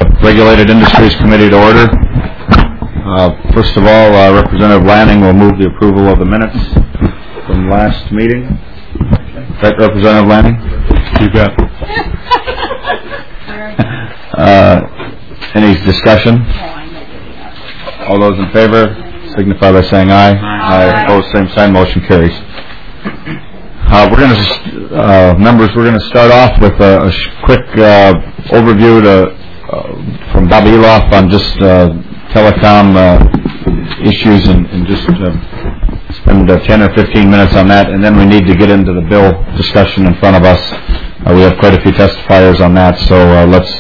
Regulated Industries Committee to order. First of all, Representative Lanning will move the approval of the minutes from last meeting. Right, Representative Lanning? You got it. Any discussion? All those in favor signify by saying aye. Aye. Opposed, same sign. Motion carries. We're going to start off with a quick overview from Bob Eloff on just telecom issues and just spend 10 or 15 minutes on that, and then we need to get into the bill discussion in front of us. We have quite a few testifiers on that, so let's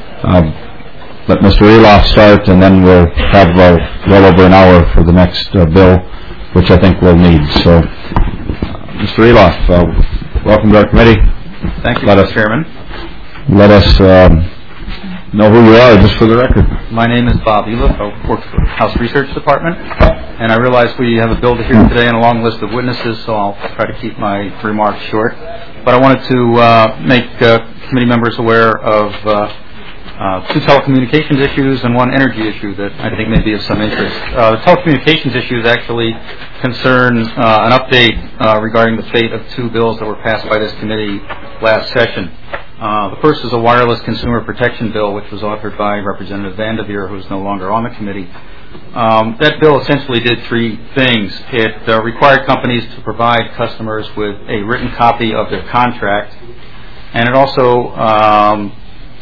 let Mr. Eloff start, and then we'll have well over an hour for the next bill, which I think we'll need. So, Mr. Eloff, welcome to our committee. Thank you, Mr. Chairman. Let us know who you are, just for the record. My name is Bob Eloff. I work for the House Research Department, and I realize we have a bill to hear today and a long list of witnesses, so I'll try to keep my remarks short. But I wanted to make committee members aware of two telecommunications issues and one energy issue that I think may be of some interest. The telecommunications issues actually concern an update regarding the fate of two bills that were passed by this committee last session. The first is a wireless consumer protection bill, which was authored by Representative Vanderveer, who is no longer on the committee. That bill essentially did three things. It required companies to provide customers with a written copy of their contract, and it also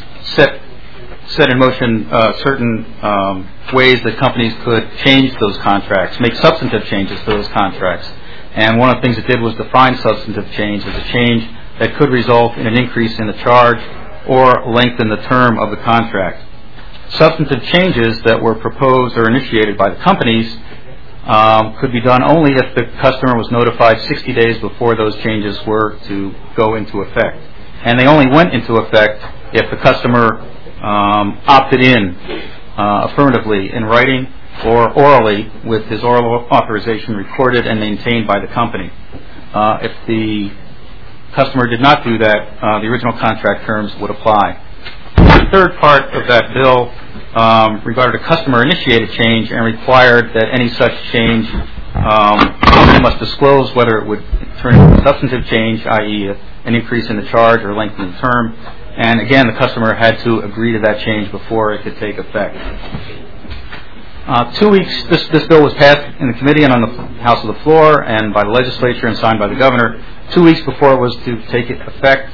set in motion certain ways that companies could change those contracts, make substantive changes to those contracts. And one of the things it did was define substantive change as a change that could result in an increase in the charge or lengthen the term of the contract. Substantive changes that were proposed or initiated by the companies could be done only if the customer was notified 60 days before those changes were to go into effect. And they only went into effect if the customer opted in affirmatively in writing or orally with his oral authorization recorded and maintained by the company. If the customer did not do that, the original contract terms would apply. The third part of that bill regarded a customer-initiated change and required that any such change, the company must disclose whether it would turn into a substantive change, i.e. an increase in the charge or lengthen the term. And again, the customer had to agree to that change before it could take effect. 2 weeks, this bill was passed in the committee and on the House of the floor and by the legislature and signed by the governor. 2 weeks before it was to take effect,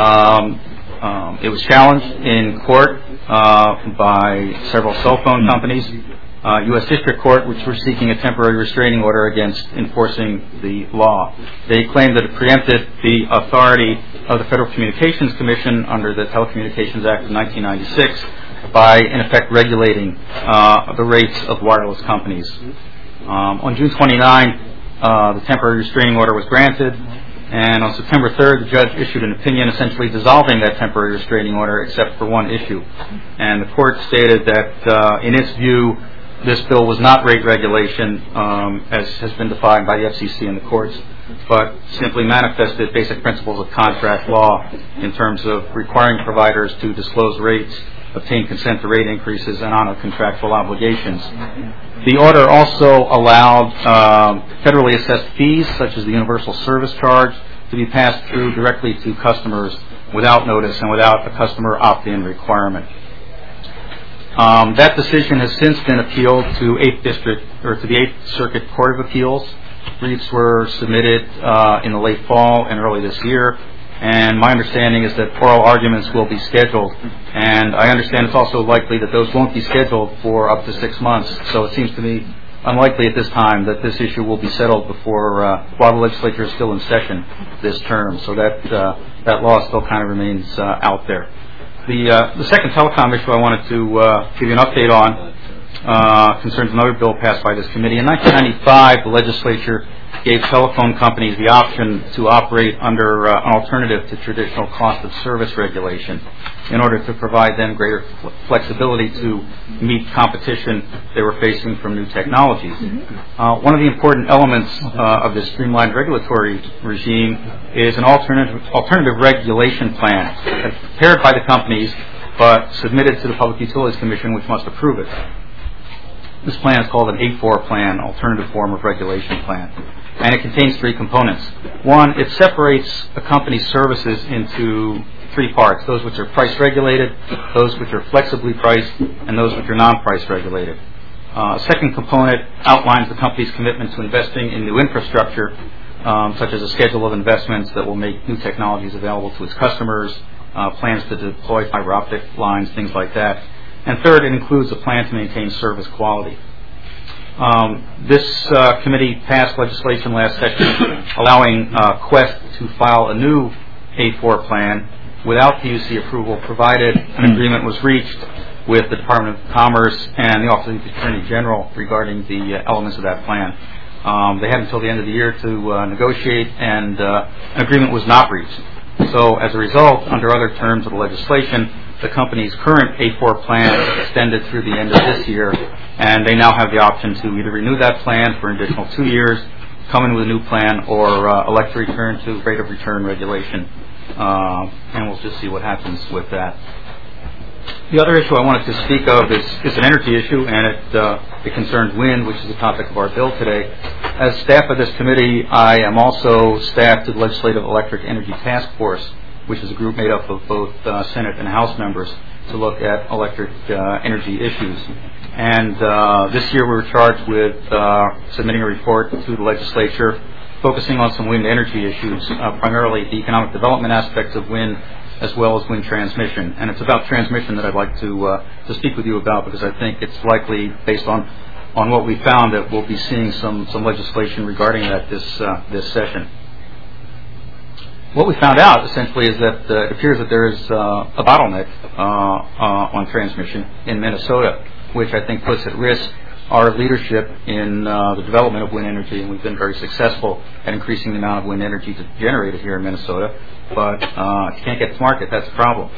it was challenged in court by several cell phone companies. U.S. District Court, which were seeking a temporary restraining order against enforcing the law. They claimed that it preempted the authority of the Federal Communications Commission under the Telecommunications Act of 1996 by, in effect, regulating the rates of wireless companies. On June 29, the temporary restraining order was granted, and on September 3rd, the judge issued an opinion essentially dissolving that temporary restraining order except for one issue. And the court stated that, in its view, this bill was not rate regulation, as has been defined by the FCC and the courts, but simply manifested basic principles of contract law in terms of requiring providers to disclose rates, obtain consent to rate increases, and honor contractual obligations. The order also allowed federally assessed fees, such as the universal service charge, to be passed through directly to customers without notice and without a customer opt-in requirement. That decision has since been appealed to the 8th Circuit Court of Appeals. Briefs were submitted in the late fall and early this year, and my understanding is that oral arguments will be scheduled, and I understand it's also likely that those won't be scheduled for up to 6 months, so it seems to me unlikely at this time that this issue will be settled before while the legislature is still in session this term, so that law still kind of remains out there. The second telecom issue I wanted to give you an update on concerns another bill passed by this committee. In 1995, the legislature gave telephone companies the option to operate under an alternative to traditional cost of service regulation in order to provide them greater flexibility to meet competition they were facing from new technologies. One of the important elements of this streamlined regulatory regime is an alternative regulation plan prepared by the companies but submitted to the Public Utilities Commission, which must approve it. This plan is called an A4 plan, alternative form of regulation plan, and it contains three components. One, it separates a company's services into three parts: those which are price regulated, those which are flexibly priced, and those which are non-price regulated. A second component outlines the company's commitment to investing in new infrastructure, such as a schedule of investments that will make new technologies available to its customers, plans to deploy fiber optic lines, things like that. And third, it includes a plan to maintain service quality. This committee passed legislation last session allowing Quest to file a new A4 plan without PUC approval, provided an agreement was reached with the Department of Commerce and the Office of the Attorney General regarding the elements of that plan. They had until the end of the year to negotiate, and an agreement was not reached. So as a result, under other terms of the legislation, the company's current A4 plan is extended through the end of this year, and they now have the option to either renew that plan for an additional 2 years, come in with a new plan, or elect to return to rate of return regulation. And we'll just see what happens with that. The other issue I wanted to speak of is an energy issue, and it concerns wind, which is the topic of our bill today. As staff of this committee, I am also staff to the Legislative Electric Energy Task Force, which is a group made up of both Senate and House members to look at electric energy issues. And this year we were charged with submitting a report to the legislature focusing on some wind energy issues, primarily the economic development aspects of wind, as well as wind transmission. And it's about transmission that I'd like to speak with you about, because I think it's likely, based on what we found, that we'll be seeing some legislation regarding that this session. What we found out, essentially, is that it appears that there is a bottleneck on transmission in Minnesota, which I think puts at risk our leadership in the development of wind energy, and we've been very successful at increasing the amount of wind energy generated here in Minnesota. But if you can't get to market, that's a problem.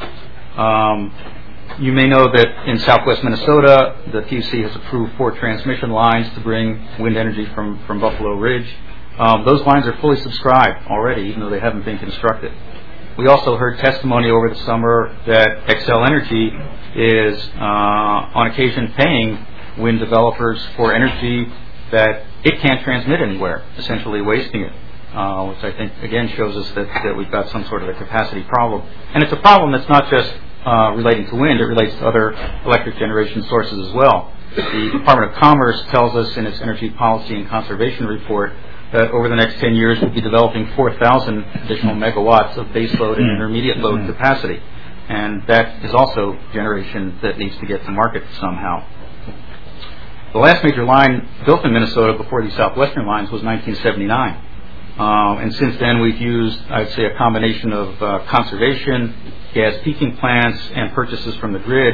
You may know that in southwest Minnesota, the PUC has approved 4 transmission lines to bring wind energy from Buffalo Ridge. Those lines are fully subscribed already, even though they haven't been constructed. We also heard testimony over the summer that Xcel Energy is, on occasion, paying wind developers for energy that it can't transmit anywhere, essentially wasting it, which I think, again, shows us that we've got some sort of a capacity problem. And it's a problem that's not just relating to wind, it relates to other electric generation sources as well. The Department of Commerce tells us in its Energy Policy and Conservation Report that over the next 10 years we'll be developing 4,000 additional megawatts of baseload and intermediate load capacity. And that is also generation that needs to get to market somehow. The last major line built in Minnesota before these southwestern lines was 1979. And since then we've used, I'd say, a combination of conservation, gas peaking plants, and purchases from the grid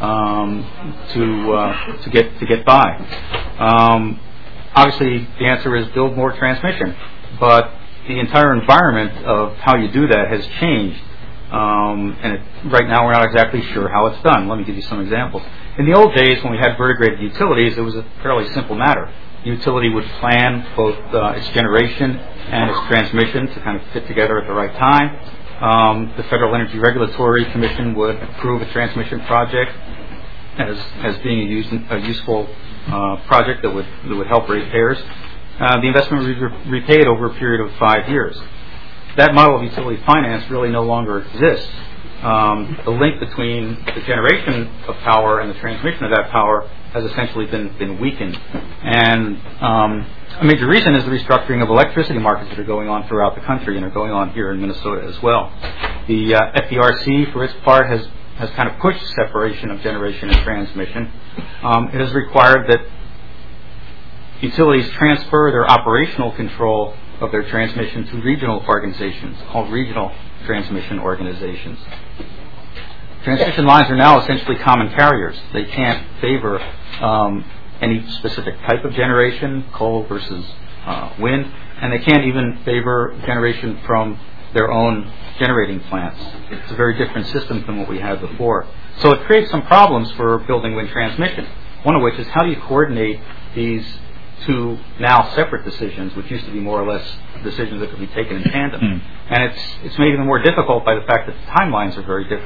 to get by. Obviously, the answer is build more transmission, but the entire environment of how you do that has changed, and right now we're not exactly sure how it's done. Let me give you some examples. In the old days, when we had vertigrated utilities, it was a fairly simple matter. The utility would plan both its generation and its transmission to kind of fit together at the right time. The Federal Energy Regulatory Commission would approve a transmission project as being a useful project that would help ratepayers. The investment would be repaid over a period of 5 years. That model of utility finance really no longer exists. The link between the generation of power and the transmission of that power has essentially been weakened. And a major reason is the restructuring of electricity markets that are going on throughout the country and are going on here in Minnesota as well. The FERC, for its part, has kind of pushed separation of generation and transmission. It has required that utilities transfer their operational control of their transmission to regional organizations called regional transmission organizations. Transmission lines are now essentially common carriers. They can't favor any specific type of generation, coal versus wind, and they can't even favor generation from their own generating plants. It's a very different system than what we had before. So it creates some problems for building wind transmission, one of which is how do you coordinate these two now separate decisions, which used to be more or less decisions that could be taken in tandem. And it's made even more difficult by the fact that the timelines are very different.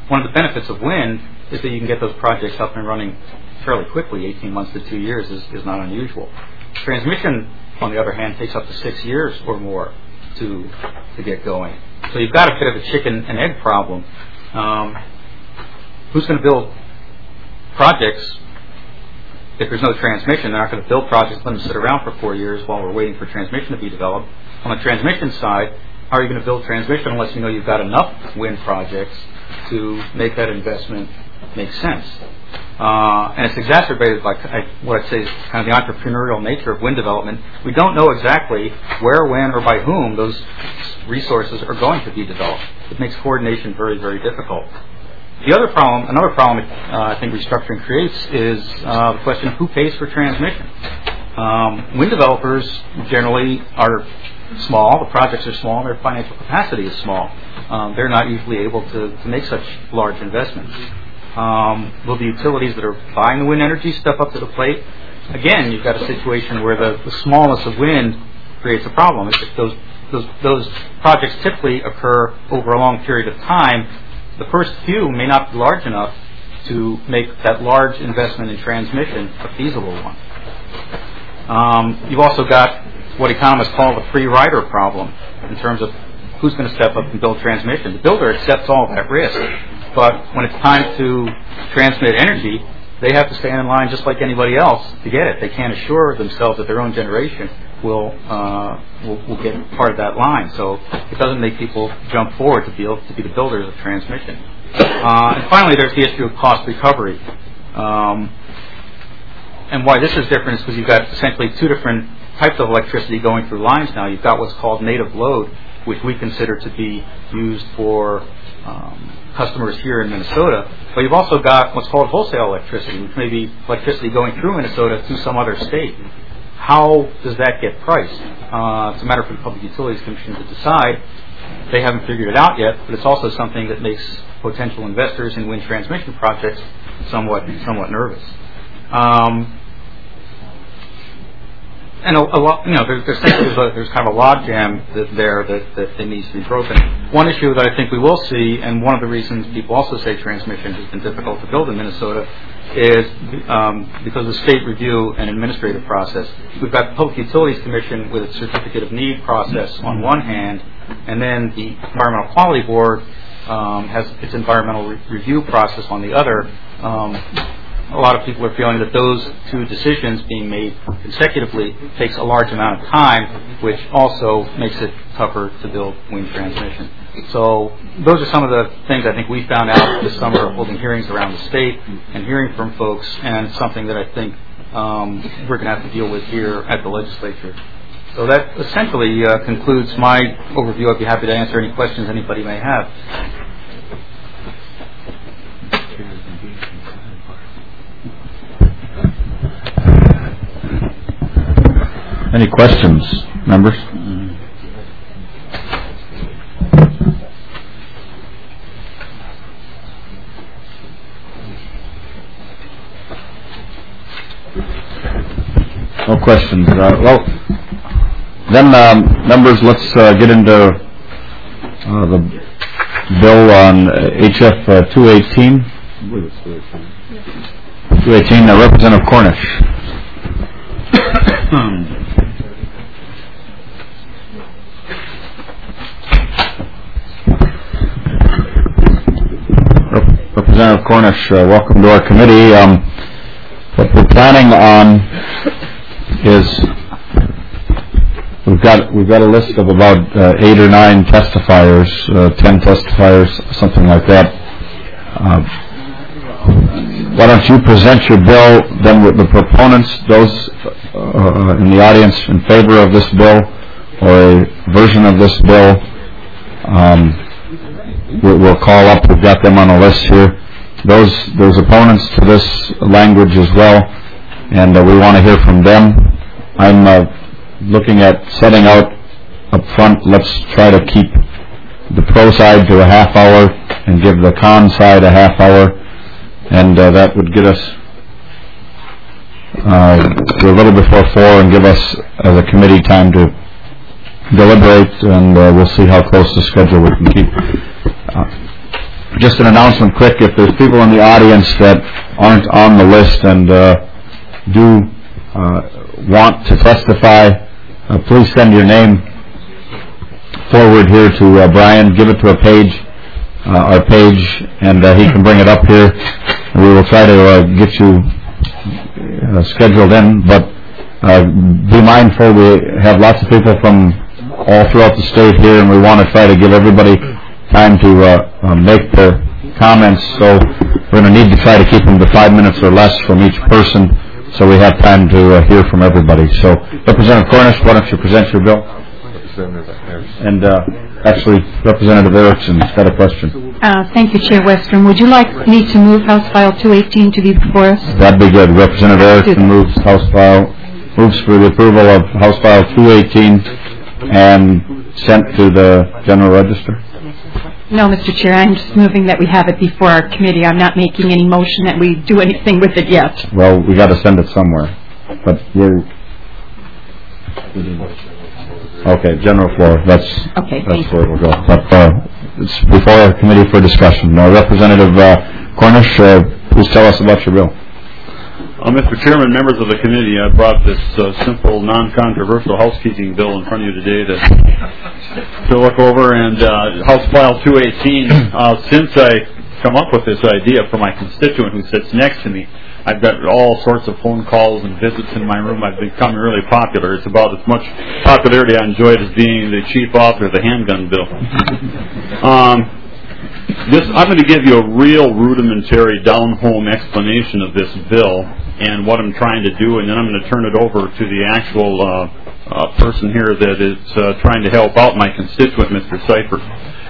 one of the benefits of wind is that you can get those projects up and running fairly quickly. 18 months to 2 years is not unusual. Transmission, on the other hand, takes up to 6 years or more to get going. So you've got a bit of a chicken and egg problem. Who's going to build projects if there's no transmission? They're not going to build projects, let them sit around for 4 years while we're waiting for transmission to be developed. On the transmission side, how are you going to build transmission unless you know you've got enough wind projects to make that investment make sense? And it's exacerbated by what I'd say is kind of the entrepreneurial nature of wind development. We don't know exactly where, when, or by whom those resources are going to be developed. It makes coordination very, very difficult. Another problem I think restructuring creates is the question of who pays for transmission. Wind developers generally are small, the projects are small, their financial capacity is small. They're not usually able to make such large investments. Will the utilities that are buying the wind energy step up to the plate? Again, you've got a situation where the smallness of wind creates a problem. Those projects typically occur over a long period of time. The first few may not be large enough to make that large investment in transmission a feasible one. You've also got what economists call the free rider problem in terms of who's going to step up and build transmission. The builder accepts all that risk, but when it's time to transmit energy, they have to stand in line just like anybody else to get it. They can't assure themselves that their own generation will get part of that line. So it doesn't make people jump forward to be able to be the builders of transmission. And finally, there's the issue of cost recovery. And why this is different is because you've got essentially two different types of electricity going through lines now. You've got what's called native load, which we consider to be used for customers here in Minnesota. But you've also got what's called wholesale electricity, which may be electricity going through Minnesota to some other state. How does that get priced? It's a matter for the Public Utilities Commission to decide. They haven't figured it out yet, but it's also something that makes potential investors in wind transmission projects somewhat nervous. And a lot, there's kind of a logjam there that needs to be broken. One issue that I think we will see, and one of the reasons people also say transmission has been difficult to build in Minnesota, is because of the state review and administrative process. We've got the Public Utilities Commission with its Certificate of Need process on one hand, and then the Environmental Quality Board has its environmental review process on the other. A lot of people are feeling that those two decisions being made consecutively takes a large amount of time, which also makes it tougher to build wind transmission. So those are some of the things I think we found out this summer holding hearings around the state and hearing from folks, and something that I think we're going to have to deal with here at the legislature. So that essentially concludes my overview. I'd be happy to answer any questions anybody may have. Any questions, members? No questions. Then, members, let's get into the bill on HF 218. 218, Representative Cornish. Representative Cornish, welcome to our committee. What we're planning on is we've got a list of about 8 or 9 testifiers, 10 testifiers, something like that. Why don't you present your bill, then with the proponents, those in the audience in favor of this bill or a version of this bill, we'll call up. We've got them on a list here. Those opponents to this language as well, and we want to hear from them. I'm looking at setting out up front. Let's try to keep the pro side to a half hour and give the con side a half hour, and that would get us to a little before 4 and give us as a committee time to deliberate, and we'll see how close the schedule we can keep. just an announcement quick. If there's people in the audience that aren't on the list and do want to testify, please send your name forward here to Brian. Give it to our page, and he can bring it up here. We will try to get you scheduled in, but be mindful. We have lots of people from all throughout the state here, and we want to try to give everybody time to make their comments. So we're going to need to try to keep them to 5 minutes or less from each person, so we have time to hear from everybody. So, Representative Cornish, why don't you present your bill? And actually, Representative Erickson's got a question. Thank you, Chair Westrom. Would you like me to move House File 218 to be before us? That'd be good. Representative Erickson moves for the approval of House File 218 and sent to the General Register. No, Mr. Chair, I'm just moving that we have it before our committee. I'm not making any motion that we do anything with it yet. Well, we got to send it somewhere, but we're okay. General floor. That's where it'll go. But it's before our committee for discussion. Now, Representative Cornish, please tell us about your bill. Mr. Chairman, members of the committee, I brought this simple, non-controversial housekeeping bill in front of you today to look over. And House File 218, since I come up with this idea for my constituent who sits next to me, I've got all sorts of phone calls and visits in my room. I've become really popular. It's about as much popularity I enjoyed as being the chief author of the handgun bill. I'm going to give you a real rudimentary, down-home explanation of this bill and what I'm trying to do, and then I'm going to turn it over to the actual person here that is trying to help out my constituent, Mr. Seifert.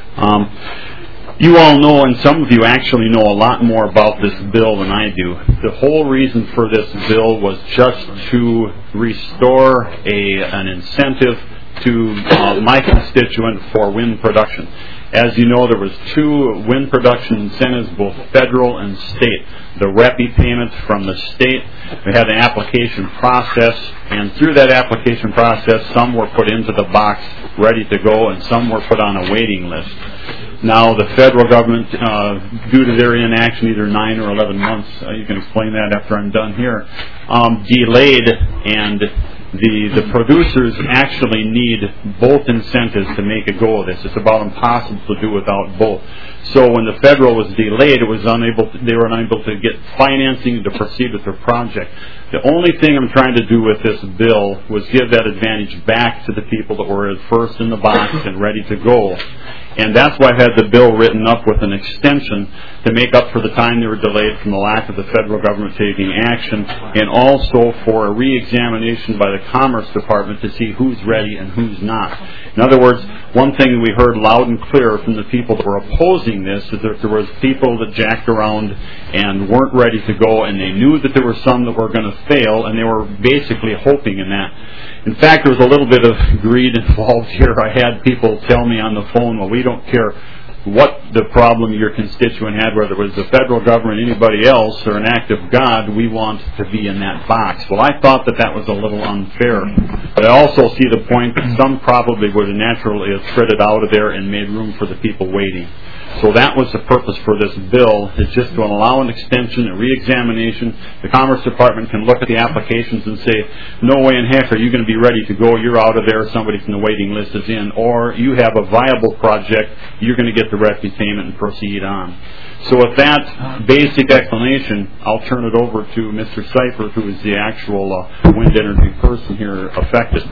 You all know, and some of you actually know a lot more about this bill than I do. The whole reason for this bill was just to restore an incentive to my constituent for wind production. As you know, there was 2 wind production incentives, both federal and state. The REPI payments from the state. We had an application process, and through that application process, some were put into the box ready to go, and some were put on a waiting list. Now, the federal government, due to their inaction, either 9 or 11 months, you can explain that after I'm done here, delayed, and the producers actually need both incentives to make a go of this. It's about impossible to do without both. So when the federal was delayed, they were unable to get financing to proceed with their project. The only thing I'm trying to do with this bill was give that advantage back to the people that were first in the box and ready to go. And that's why I've had the bill written up with an extension to make up for the time they were delayed from the lack of the federal government taking action, and also for a re-examination by the Commerce Department to see who's ready and who's not. In other words, one thing we heard loud and clear from the people that were opposing this is that there was people that jacked around and weren't ready to go, and they knew that there were some that were going to fail, and they were basically hoping in that. In fact, there was a little bit of greed involved here. I had people tell me on the phone, well, we don't care what the problem your constituent had, whether it was the federal government, anybody else, or an act of God, we want to be in that box. Well, I thought that was a little unfair. But I also see the point that some probably would have naturally have spread it out of there and made room for the people waiting. So that was the purpose for this bill, is just to allow an extension, a re-examination. The Commerce Department can look at the applications and say, no way in heck are you going to be ready to go, you're out of there, somebody from the waiting list is in, or you have a viable project, you're going to get the REPI payment and proceed on. So with that basic explanation, I'll turn it over to Mr. Seifert, who is the actual wind energy person here affected.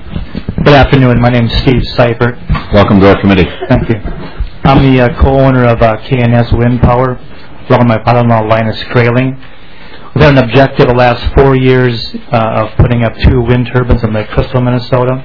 Good afternoon. My name is Steve Seifert. Welcome to our committee. Thank you. I'm the co-owner of KNS Wind Power, along with my father-in-law, Linus Kraling. We've had an objective the last 4 years of putting up 2 wind turbines in Lake Crystal, Minnesota.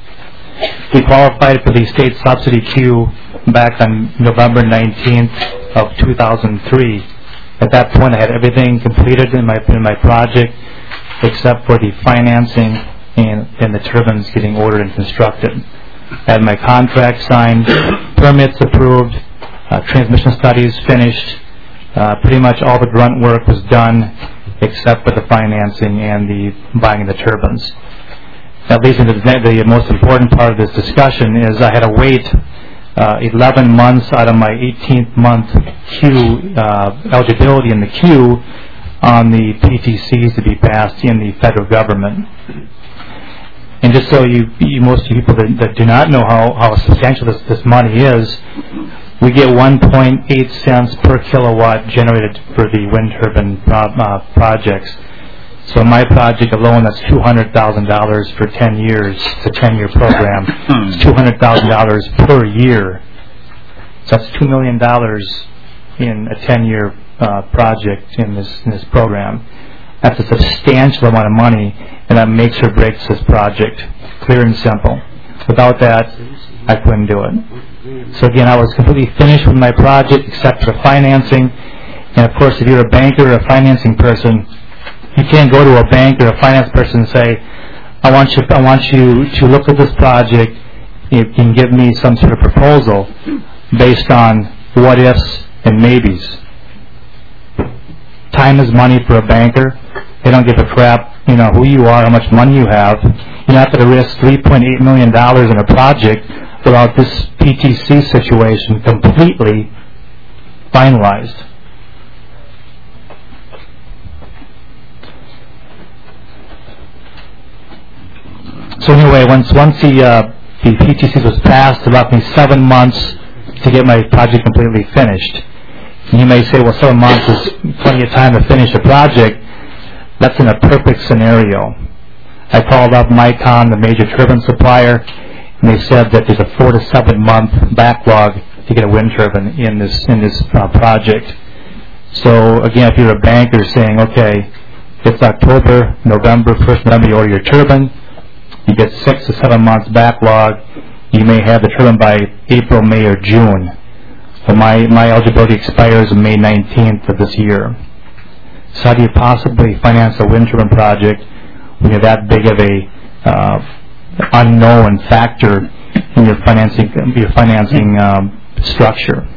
We qualified for the state subsidy queue back on November 19th of 2003. At that point, I had everything completed in my project except for the financing and the turbines getting ordered and constructed. I had my contract signed, permits approved, transmission studies finished. Pretty much all the grunt work was done except for the financing and the buying of the turbines. That leads into the most important part of this discussion is I had to wait 11 months out of my 18th month queue eligibility in the queue on the PTCs to be passed in the federal government. And just so most people that do not know how substantial this money is, we get 1.8 cents per kilowatt generated for the wind turbine projects. So my project alone, that's $200,000 for 10 years. It's a 10-year program. It's $200,000 per year. So that's $2 million in a 10-year project in this program. That's a substantial amount of money, and that makes or breaks this project, clear and simple. Without that, I couldn't do it. So again, I was completely finished with my project except for financing. And of course, if you're a banker or a financing person, you can't go to a bank or a finance person and say, I want you to look at this project. You can give me some sort of proposal based on what ifs and maybes. Time is money for a banker. They don't give a crap, who you are, how much money you have. You're not going to risk $3.8 million in a project without this PTC situation completely finalized. So anyway, once the PTCs was passed, it allowed me 7 months to get my project completely finished. And you may say, well, 7 months is plenty of time to finish a project. That's in a perfect scenario. I called up Micon, the major turbine supplier, and they said that there's a 4 to 7 month backlog to get a wind turbine in this project. So again, if you're a banker saying, okay, it's October, November, 1st November, you order your turbine, you get 6 to 7 months backlog, you may have the turbine by April, May, or June. So my eligibility expires on May 19th of this year. So how do you possibly finance a wind turbine project when you're that big of a unknown factor in your financing structure?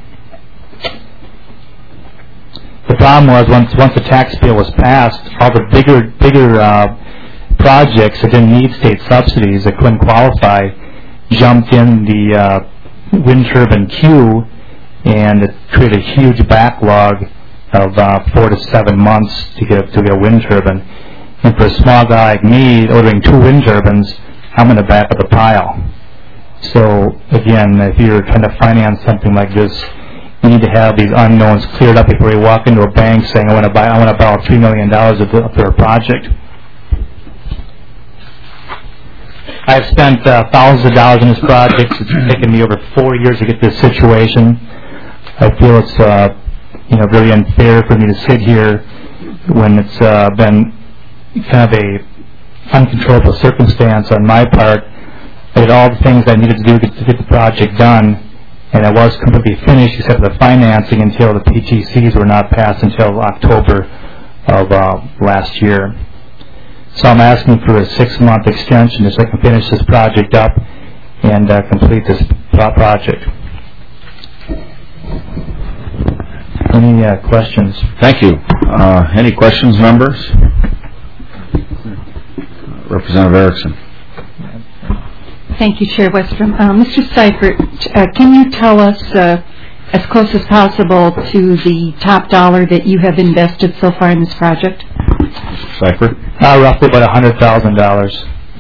The problem was once the tax bill was passed, all the bigger projects that didn't need state subsidies, that couldn't qualify, jumped in the wind turbine queue, and it created a huge backlog of 4 to 7 months to get a wind turbine. And for a small guy like me, ordering 2 wind turbines, I'm in the back of the pile. So again, if you're trying to finance something like this, you need to have these unknowns cleared up before you walk into a bank saying, I want to borrow $3 million for a project. I've spent thousands of dollars in this project. It's taken me over 4 years to get this situation. I feel it's very unfair for me to sit here when it's been kind of a uncontrollable circumstance on my part. I did all the things I needed to do to get the project done, and I was completely finished except for the financing until the PTCs were not passed until October of last year. So I'm asking for a 6-month extension so I can finish this project up and complete this project. Any questions? Thank you. Any questions, members? Representative Erickson. Thank you, Chair Westrom. Mr. Seifert, can you tell us, as close as possible, to the top dollar that you have invested so far in this project? Seifert. Roughly about $100,000.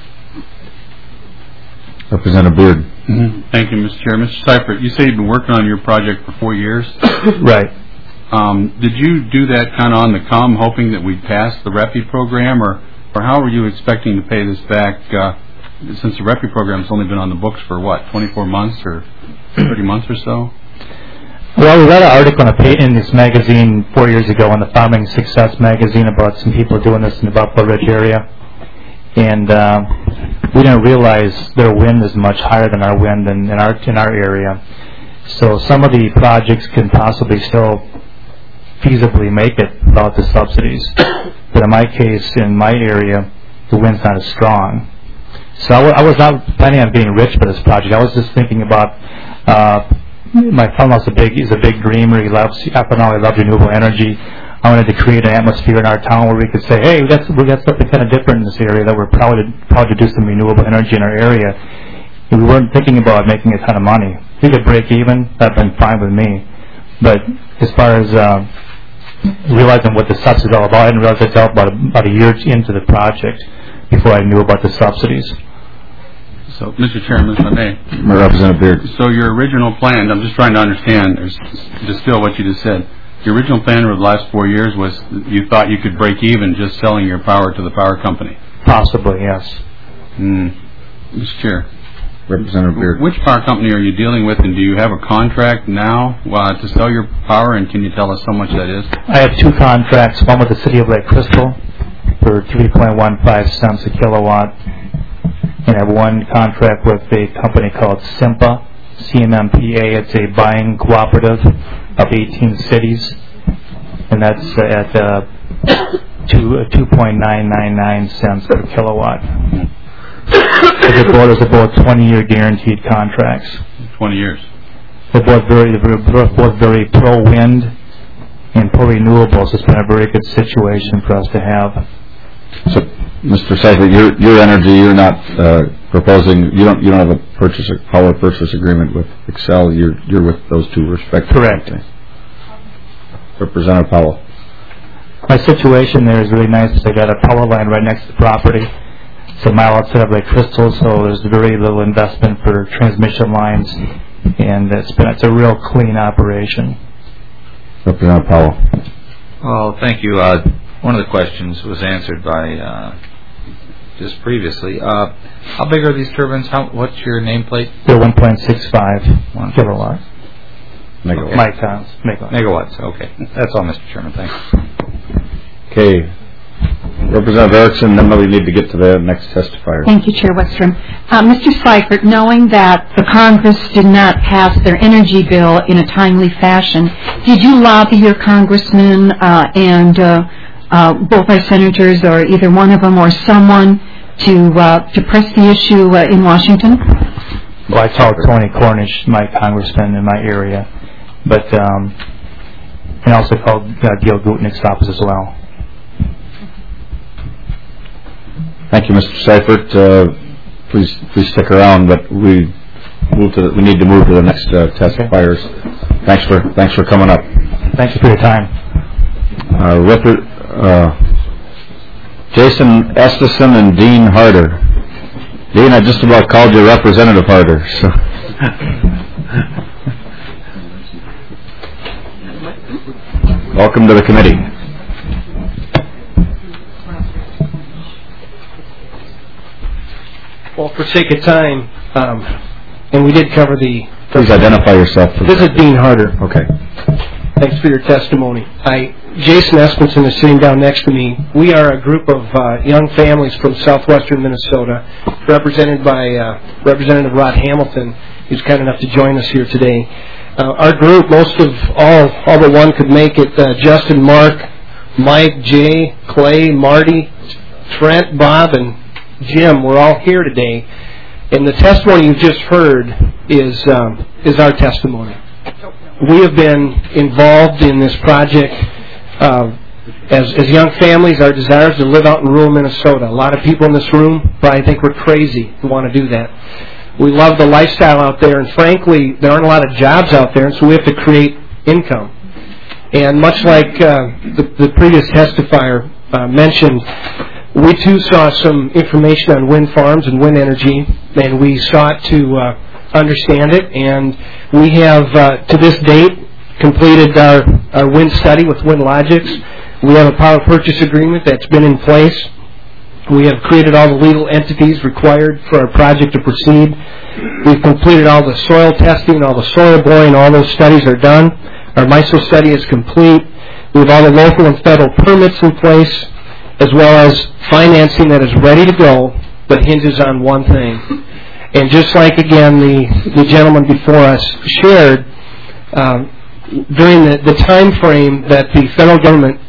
Representative Beard. Mm-hmm. Thank you, Mr. Chair. Mr. Seifert, you say you've been working on your project for 4 years. Right. Did you do that kind of on the come, hoping that we'd pass the REPI program, or how were you expecting to pay this back? Since the REPI program's only been on the books for 24 months or 30 months or so? Well, we read an article in this magazine 4 years ago, on the Farming Success magazine, about some people doing this in the Buffalo Ridge area, and we didn't realize their wind is much higher than our wind in our area. So some of the projects can possibly still feasibly make it without the subsidies, but in my case, in my area, the wind's not as strong. So I was not planning on getting rich for this project. I was just thinking about my father-in-law is a big dreamer. He loves ethanol. He loves renewable energy. I wanted to create an atmosphere in our town where we could say, hey, we got something kind of different in this area, that we're proud to do some renewable energy in our area. And we weren't thinking about making a ton of money. we could break even, that'd been fine with me. But as far as realizing what the subsidy is all about, I didn't realize it's all about a year into the project before I knew about the subsidies. So, Mr. Chairman, if I may. Representative Beard. So your original plan, I'm just trying to understand, distill what you just said. Your original plan over the last 4 years was you thought you could break even just selling your power to the power company? Possibly, yes. Mr. Chair. Representative Beard. Which power company are you dealing with, and do you have a contract now to sell your power, and can you tell us how much that is? I have two contracts, one with the City of Lake Crystal for 3.15 cents a kilowatt, and I have one contract with a company called CMMPA, CMMPA. It's a buying cooperative of 18 cities, and that's at 2.999 cents per kilowatt. Those are both 20-year guaranteed contracts. 20 years. They're both very pro-wind and pro-renewables. It's been a very good situation for us to have. So, Mr. Seifert, your energy, you're not proposing. You don't have a power purchase agreement with Xcel. You're with those two respectively. Correct. Representative Powell. My situation there is really nice. I got a power line right next to the property. It's a mile outside of Lake Crystal, so there's very little investment for transmission lines, and it's a real clean operation. Representative Powell. Well, thank you. One of the questions was answered by just previously. How big are these turbines? What's your nameplate? They're 1.65 kilowatt. Megawatts. Megawatts. Okay. That's all, Mr. Chairman. Thanks. Okay. Representative Erickson, then we need to get to the next testifier. Thank you, Chair Westrom. Mr. Seifert, knowing that the Congress did not pass their energy bill in a timely fashion, did you lobby your congressman and both our senators, or either one of them or someone, to press the issue in Washington? Well, I talked to Tony Cornish, my congressman in my area, but and also called Gil Gutnick's office as well. Thank you, Mr. Seifert. Please stick around, but we need to move to the next testifiers. Thanks for coming up. Thank you for your time. Jason Estison and Dean Harder. Dean, I just about called you Representative Harder. So. Welcome to the committee. Well, for sake of time, and we did cover the... Please identify yourself. This is Dean Harder. Okay. Thanks for your testimony. Jason Espenson is sitting down next to me. We are a group of young families from southwestern Minnesota, represented by Representative Rod Hamilton, who's kind enough to join us here today. Our group, most of all but one could make it. Justin, Mark, Mike, Jay, Clay, Marty, Trent, Bob, and Jim, we're all here today, and the testimony you've just heard is our testimony. We have been involved in this project as young families. Our desire is to live out in rural Minnesota. A lot of people in this room probably think we're crazy who want to do that. We love the lifestyle out there, and frankly, there aren't a lot of jobs out there, and so we have to create income. And much like the previous testifier mentioned, we too saw some information on wind farms and wind energy, and we sought to understand it. And we have, to this date, completed our wind study with WindLogix. We have a power purchase agreement that's been in place. We have created all the legal entities required for our project to proceed. We've completed all the soil testing, all the soil boring. All those studies are done. Our MISO study is complete. We have all the local and federal permits in place, as well as financing that is ready to go, but hinges on one thing. And just like, again, the gentleman before us shared, during the time frame that the federal government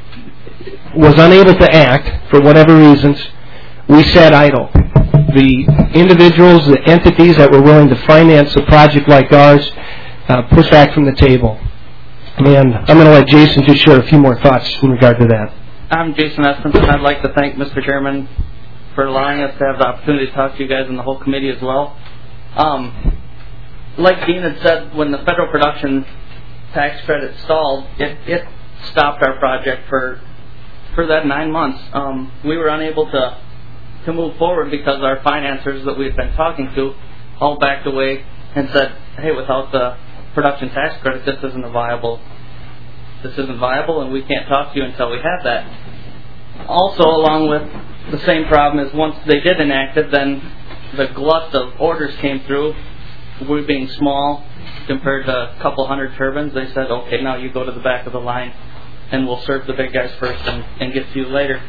was unable to act for whatever reasons, we sat idle. The individuals, the entities that were willing to finance a project like ours pushed back from the table. And I'm going to let Jason just share a few more thoughts in regard to that. I'm Jason Espenson. I'd like to thank Mr. Chairman for allowing us to have the opportunity to talk to you guys and the whole committee as well. like Dean had said, when the federal production tax credit stalled, it stopped our project for that 9 months. We were unable to move forward because our financiers that we had been talking to all backed away and said, hey, without the production tax credit, this isn't viable, and we can't talk to you until we have that. Also, along with the same problem is once they did enact it, then the glut of orders came through. We being small compared to a couple hundred turbines, they said, okay, now you go to the back of the line and we'll serve the big guys first and get to you later.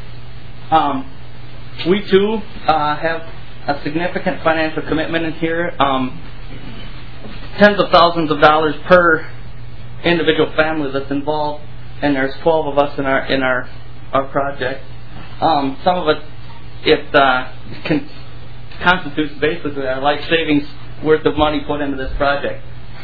We too have a significant financial commitment in here. Tens of thousands of dollars per individual family that's involved, and there's 12 of us in our project. Some of it constitutes basically our life savings worth of money put into this project.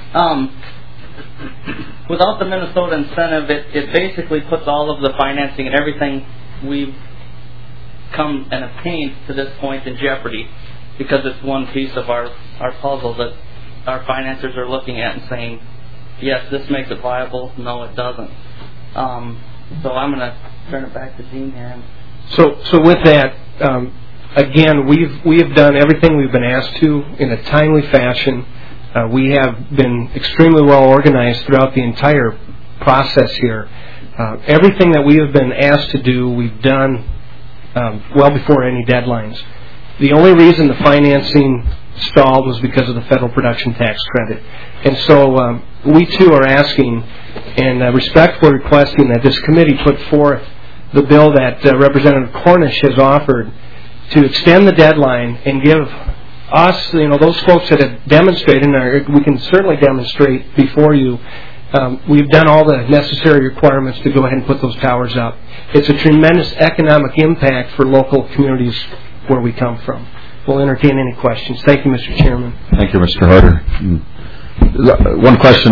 Without the Minnesota incentive, it basically puts all of the financing and everything we've come and obtained to this point in jeopardy, because it's one piece of our puzzle that our financiers are looking at and saying, yes, this makes it viable, no, it doesn't. So I'm going to turn it back to Dean here. So with that, again, we have done everything we've been asked to in a timely fashion. We have been extremely well organized throughout the entire process here. Everything that we have been asked to do, we've done well before any deadlines. The only reason the financing stalled was because of the federal production tax credit. And so we too are asking and respectfully requesting that this committee put forth the bill that Representative Cornish has offered to extend the deadline and give us, those folks that have demonstrated, and we can certainly demonstrate before you, we've done all the necessary requirements to go ahead and put those towers up. It's a tremendous economic impact for local communities where we come from. We'll entertain any questions. Thank you, Mr. Chairman. Thank you, Mr. Harder. One question,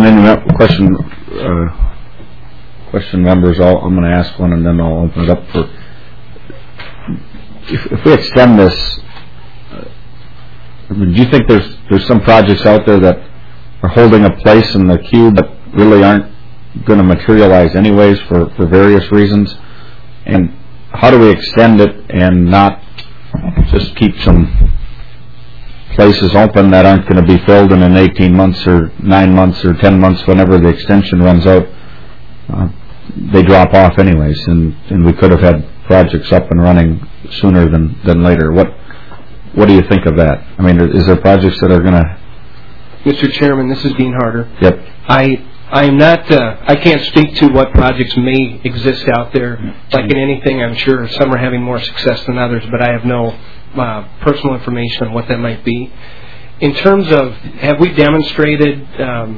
question members. I'm going to ask one, and then I'll open it up for. If we extend this, do you think there's some projects out there that are holding a place in the queue but really aren't going to materialize anyways for various reasons? And how do we extend it and not just keep some places open that aren't going to be filled in 18 months or 9 months or 10 months, whenever the extension runs out? They drop off anyways, and we could have had projects up and running sooner than later. What do you think of that? I mean, is there projects that are going to... Mr. Chairman, this is Dean Harder. Yep. I am not. I can't speak to what projects may exist out there. Like in anything, I'm sure some are having more success than others, but I have no personal information on what that might be. In terms of, have we demonstrated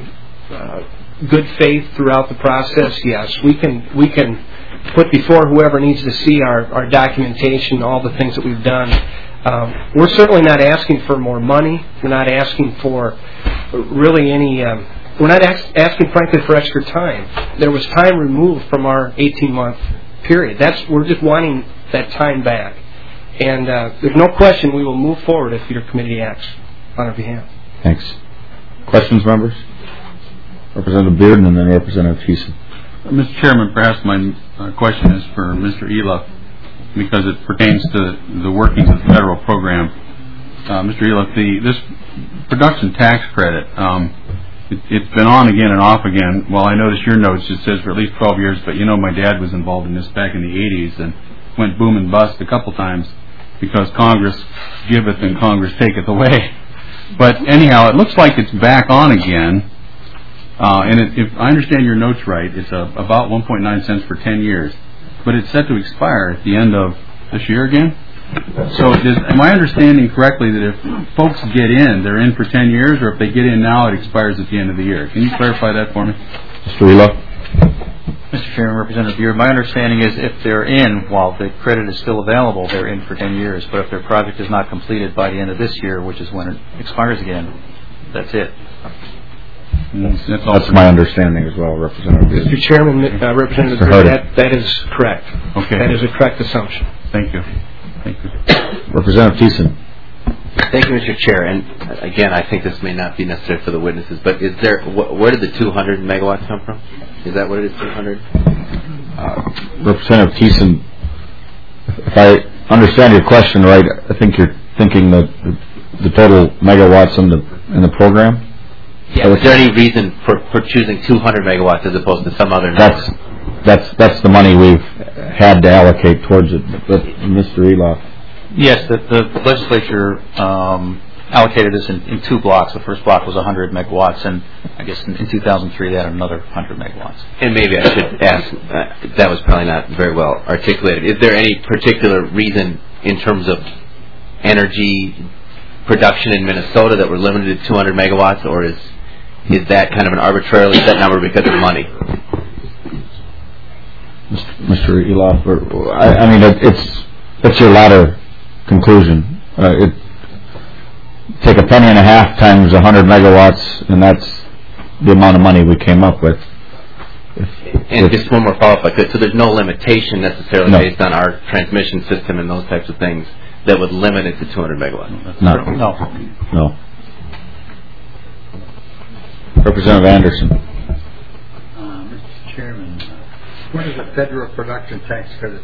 good faith throughout the process? Yes, we can put before whoever needs to see our documentation, all the things that we've done. We're certainly not asking for more money. We're not asking for really any. We're not asking, frankly, for extra time. There was time removed from our 18-month period. We're just wanting that time back. And there's no question we will move forward if your committee acts on our behalf. Thanks. Questions, members? Representative Bearden and then Representative Thiessen. Mr. Chairman, perhaps my question is for Mr. Eloff, because it pertains to the workings of the federal program. Mr. Eloff, this production tax credit, it's been on again and off again. Well, I noticed your notes, it says for at least 12 years, but my dad was involved in this back in the 80s and went boom and bust a couple times because Congress giveth and Congress taketh away. But anyhow, it looks like it's back on again. And if I understand your notes right, it's about 1.9 cents for 10 years. But it's set to expire at the end of this year again? So am I understanding correctly that if folks get in, they're in for 10 years, or if they get in now, it expires at the end of the year? Can you clarify that for me? Mr. Eloff? Mr. Chairman, Representative Beard, my understanding is if they're in, while the credit is still available, they're in for 10 years. But if their project is not completed by the end of this year, which is when it expires again, that's it. That's my understanding as well, Representative Beard. Mr. Chairman, Representative Beard, that is correct. Okay. That is a correct assumption. Thank you. Thank you. Representative Thiessen. Thank you, Mr. Chair. And again, I think this may not be necessary for the witnesses, but is there? Where did the 200 megawatts come from? Is that what it is? 200. Representative Thiessen, if I understand your question right, I think you're thinking the total megawatts in the program. Yeah. Is there any reason for choosing 200 megawatts as opposed to some other number? That's the money we've had to allocate towards it. But Mr. Eloff. Yes, the legislature allocated this in two blocks. The first block was 100 megawatts, and I guess in 2003 they had another 100 megawatts. And maybe I should ask, that was probably not very well articulated. Is there any particular reason in terms of energy production in Minnesota that we're limited to 200 megawatts, or is that kind of an arbitrarily set number because of money? Mr. Eloff, I mean, it's your latter conclusion. Take a penny and a half times 100 megawatts, and that's the amount of money we came up with. And just one more follow-up, I could. So there's no limitation necessarily based on our transmission system and those types of things that would limit it to 200 megawatts? No. Representative Anderson. Mr. Chairman, what is the federal production tax credit?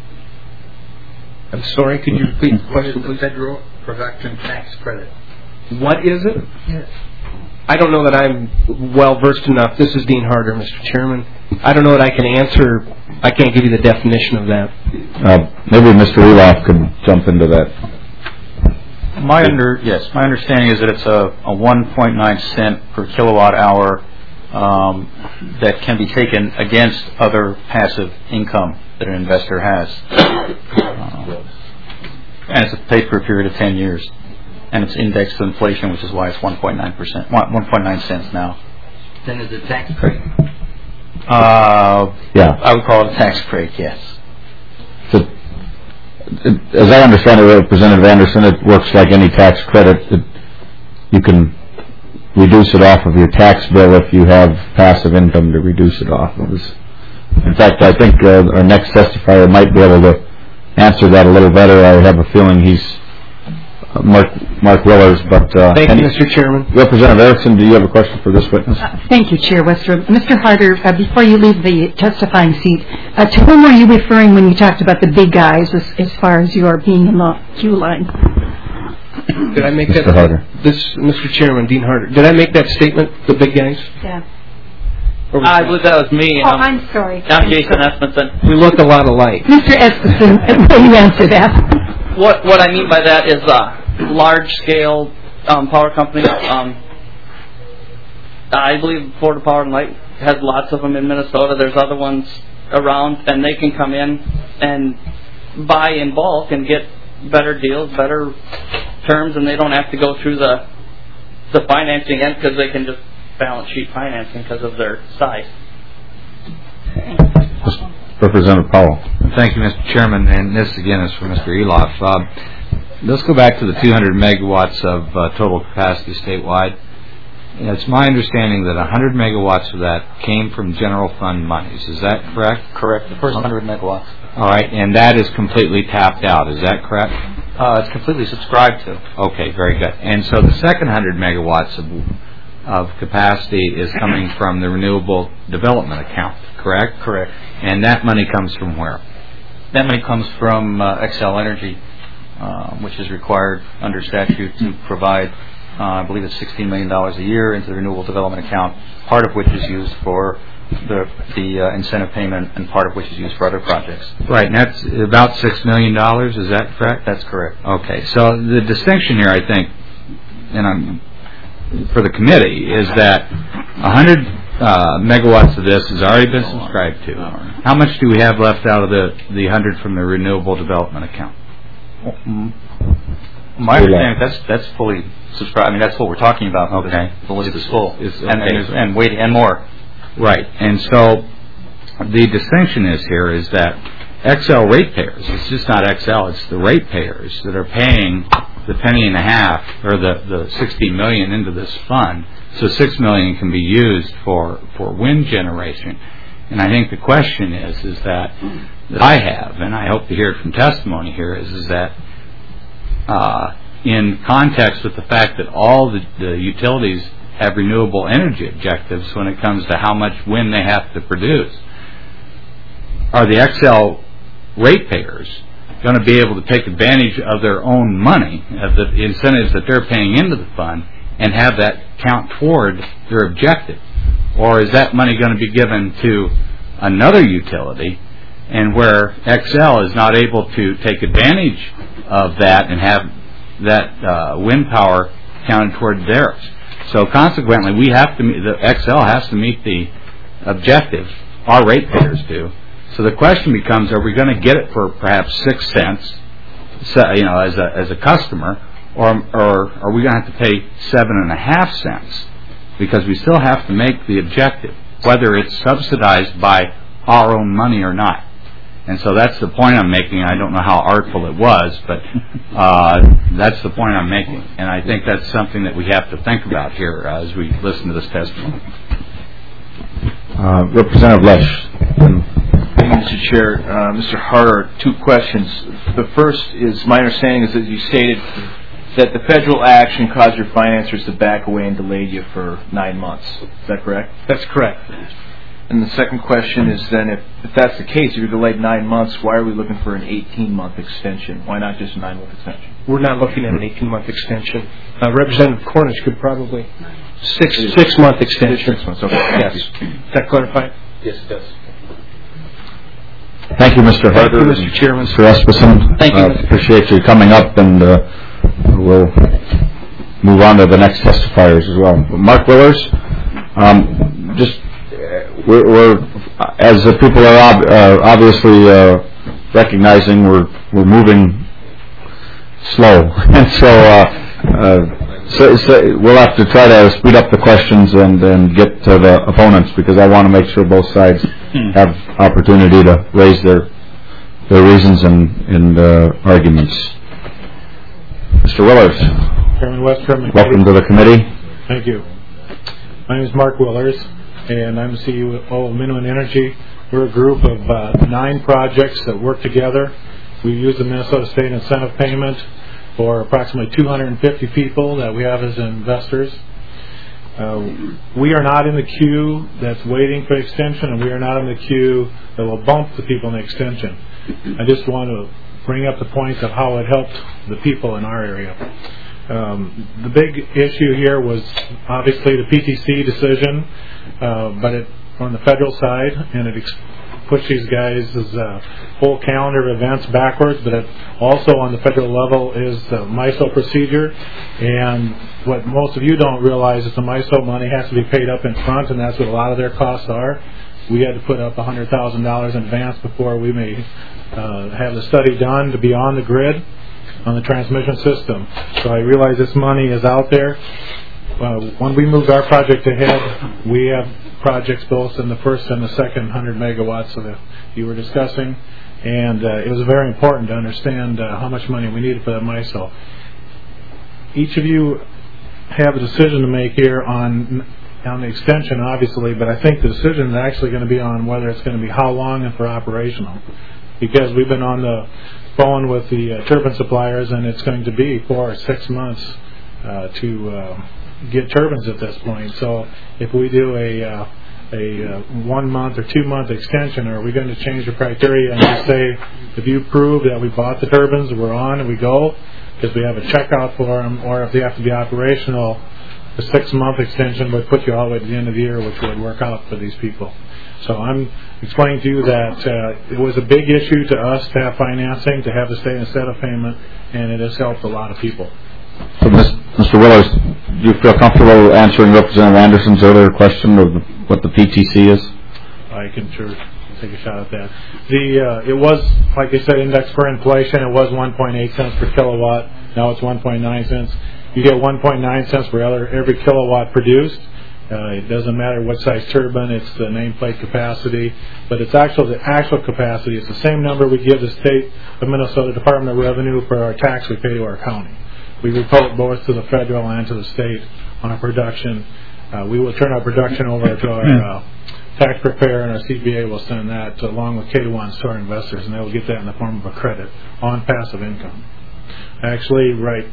I'm sorry, could you repeat the question, please? Federal production tax credit. What is it? Yes. I don't know that I'm well versed enough. This is Dean Harder, Mr. Chairman. I don't know that I can answer. I can't give you the definition of that. Maybe Mr. Eloff could jump into that. My understanding is that it's a 1.9 cent per kilowatt hour that can be taken against other passive income that an investor has. And it's paid for a period of 10 years. And it's indexed to inflation, which is why it's 1.9 cents now. Then is it tax break? Yeah. I would call it a tax break, yes. So, as I understand it, Representative Anderson, it works like any tax credit. You can reduce it off of your tax bill if you have passive income to reduce it off of. In fact, I think our next testifier might be able to answer that a little better. I have a feeling he's Mark Willers, but thank you, Mr. Chairman. Representative Erickson, do you have a question for this witness? Thank you, Chair Westrop. Mr. Harder, before you leave the testifying seat, to whom were you referring when you talked about the big guys as far as your being in the queue line? Did I make Mr. that? Harder. Mr. Chairman, Dean Harder. Did I make that statement? The big guys? Yeah. I believe that was me. I'm sorry. I'm Jason Espenson. We look a lot alike. Mr. Espenson, will you answer that? What I mean by that is large-scale power companies. I believe Florida Power and Light has lots of them in Minnesota. There's other ones around, and they can come in and buy in bulk and get better deals, better terms, and they don't have to go through the financing end because they can just balance sheet financing because of their size. Representative Powell. Thank you, Mr. Chairman. And this again is for Mr. Eloff. Let's go back to the 200 megawatts of total capacity statewide. It's my understanding that 100 megawatts of that came from general fund monies. Is that correct? Correct. The first 100 megawatts. All right, and that is completely tapped out. Is that correct? It's completely subscribed to. Okay, very good. And so the second 100 megawatts of capacity is coming from the Renewable Development Account, correct? Correct. And that money comes from where? That money comes from Xcel Energy, which is required under statute to provide, I believe it's $16 million a year into the Renewable Development Account, part of which is used for the incentive payment and part of which is used for other projects. Right, and that's about $6 million, is that correct? That's correct. Okay, so the distinction here, I think, and for the committee, is that 100 megawatts of this has already been subscribed to. How much do we have left out of the 100 from the Renewable Development Account? My understanding, that's fully subscribed. I mean, that's what we're talking about. Okay. The list is full. Okay. And waiting, and more. Right, and so the distinction is that Xcel ratepayers, it's just not Xcel, it's the ratepayers that are paying the penny and a half, or the $60 million into this fund, so $6 million can be used for wind generation. And I think the question is that I have, and I hope to hear it from testimony here, is that in context with the fact that all the utilities have renewable energy objectives when it comes to how much wind they have to produce, are the Xcel ratepayers going to be able to take advantage of their own money, of the incentives that they're paying into the fund, and have that count toward their objective? Or is that money going to be given to another utility, and where Xcel is not able to take advantage of that and have that wind power counted toward theirs? So consequently, the Xcel has to meet the objective, our ratepayers do. So the question becomes: are we going to get it for perhaps 6 cents, as a customer, or are we going to have to pay 7.5 cents because we still have to make the objective, whether it's subsidized by our own money or not? And so that's the point I'm making. I don't know how artful it was, but that's the point I'm making. And I think that's something that we have to think about here as we listen to this testimony. Representative Lesh. Thank you, Mr. Chair. Mr. Harder, 2 questions. The first is, my understanding is that you stated that the federal action caused your financiers to back away and delayed you for 9 months. Is that correct? That's correct. And the second question is then, if that's the case, if you're delayed 9 months, why are we looking for an 18-month extension? Why not just a 9-month extension? We're not looking at an 18-month extension. Representative Cornish could probably 6-month extension. 6 months. Okay. Yes. Does that clarify? Yes, it does. Thank you, Mr. Harder. Thank you, Mr. Chairman. Mr. Espeson. Thank you. Appreciate you coming up, and we'll move on to the next testifiers as well. Mark Willers, we're as the people are obviously recognizing, we're moving slow, and so we'll have to try to speed up the questions and get to the opponents, because I want to make sure both sides have opportunity to raise their reasons and arguments. Mr. Willers. Chairman Westrom. Welcome to the committee. Thank you. My name is Mark Willers, and I'm the CEO of Minuin Energy. We're a group of 9 projects that work together. We use the Minnesota State Incentive Payment for approximately 250 people that we have as investors. We are not in the queue that's waiting for extension, and we are not in the queue that will bump the people in the extension. I just want to bring up the points of how it helped the people in our area. The big issue here was obviously the PTC decision, but on the federal side, and it pushed these guys' whole calendar of events backwards, but it also on the federal level is the MISO procedure. And what most of you don't realize is the MISO money has to be paid up in front, and that's what a lot of their costs are. We had to put up $100,000 in advance before we may have the study done to be on the grid, on the transmission system. So I realize this money is out there. When we moved our project ahead, we have projects both in the first and the second 100 megawatts that you were discussing, and it was very important to understand how much money we needed for that MISO. Each of you have a decision to make here on the extension, obviously, but I think the decision is actually going to be on whether it's going to be how long and for operational, because we've been on the phone with the turbine suppliers, and it's going to be 4 or 6 months to get turbines at this point. So if we do a 1 month or 2 month extension, are we going to change the criteria and just say, if you prove that we bought the turbines, we're on and we go, because we have a checkout for them, or if they have to be operational, the 6 month extension would put you all the way to the end of the year, which would work out for these people. So I'm explaining to you that it was a big issue to us to have financing, to have the state incentive payment, and it has helped a lot of people. So Mr. Willers, do you feel comfortable answering Representative Anderson's earlier question of what the PTC is? I can sure take a shot at that. It was, like I said, indexed for inflation. It was 1.8 cents per kilowatt. Now it's 1.9 cents. You get 1.9 cents for every kilowatt produced. It doesn't matter what size turbine, it's the nameplate capacity, but it's the actual capacity. It's the same number we give the state of Minnesota Department of Revenue for our tax we pay to our county. We report both to the federal and to the state on our production. We will turn our production over to our tax preparer, and our CPA will send that along with K-1s to our investors, and they will get that in the form of a credit on passive income. Actually, right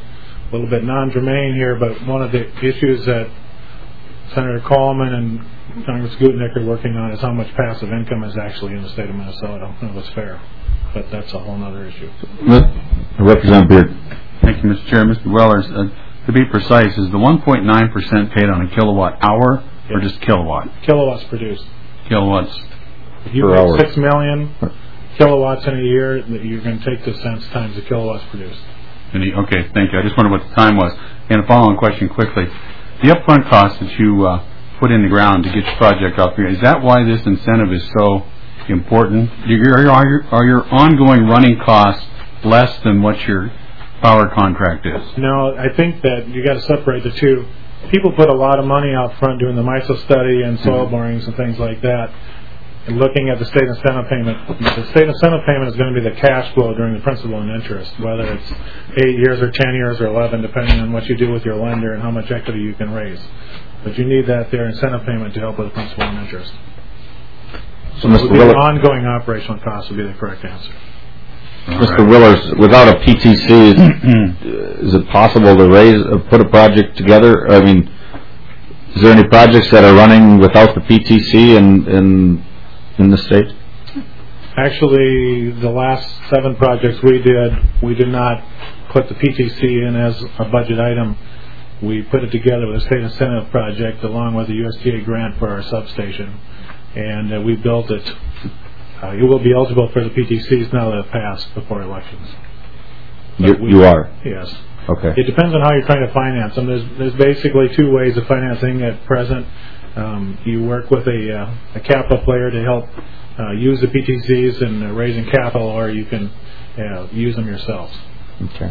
a little bit non-germane here, but one of the issues that Senator Coleman and Congress Guttnick are working on is how much passive income is actually in the state of Minnesota. It was fair, but that's a whole other issue. Representative Beard. Thank you, Mr. Chair. Mr. Wellers, to be precise, is the 1.9% paid on a kilowatt hour or just kilowatt? Kilowatts produced. Kilowatts if you per hour. 6 million kilowatts in a year, you're going to take the cents times the kilowatts produced. Okay, thank you. I just wondered what the time was. And a follow-on question quickly. The upfront cost that you put in the ground to get your project off here, is that why this incentive is so important? Are your ongoing running costs less than what your power contract is? No, I think that you got to separate the two. People put a lot of money out front doing the MISO study and soil borings and things like that. And looking at the state incentive payment, the state incentive payment is going to be the cash flow during the principal and interest, whether it's 8 years or 10 years or 11, depending on what you do with your lender and how much equity you can raise. But you need that there incentive payment to help with the principal and interest. So, Mr. The ongoing operational costs would be the correct answer. Mr. Willers, without a PTC, is it possible to put a project together? I mean, is there any projects that are running without the PTC in the state? Actually, the last 7 projects we did not put the PTC in as a budget item. We put it together with a state incentive project along with a USDA grant for our substation, and we built it. It will be eligible for the PTCs now that it passed before elections. You are? Yes. Okay. It depends on how you're trying to finance them. There's basically 2 ways of financing at present. You work with a capital player to help use the PTCs in raising capital, or you can use them yourselves. Okay.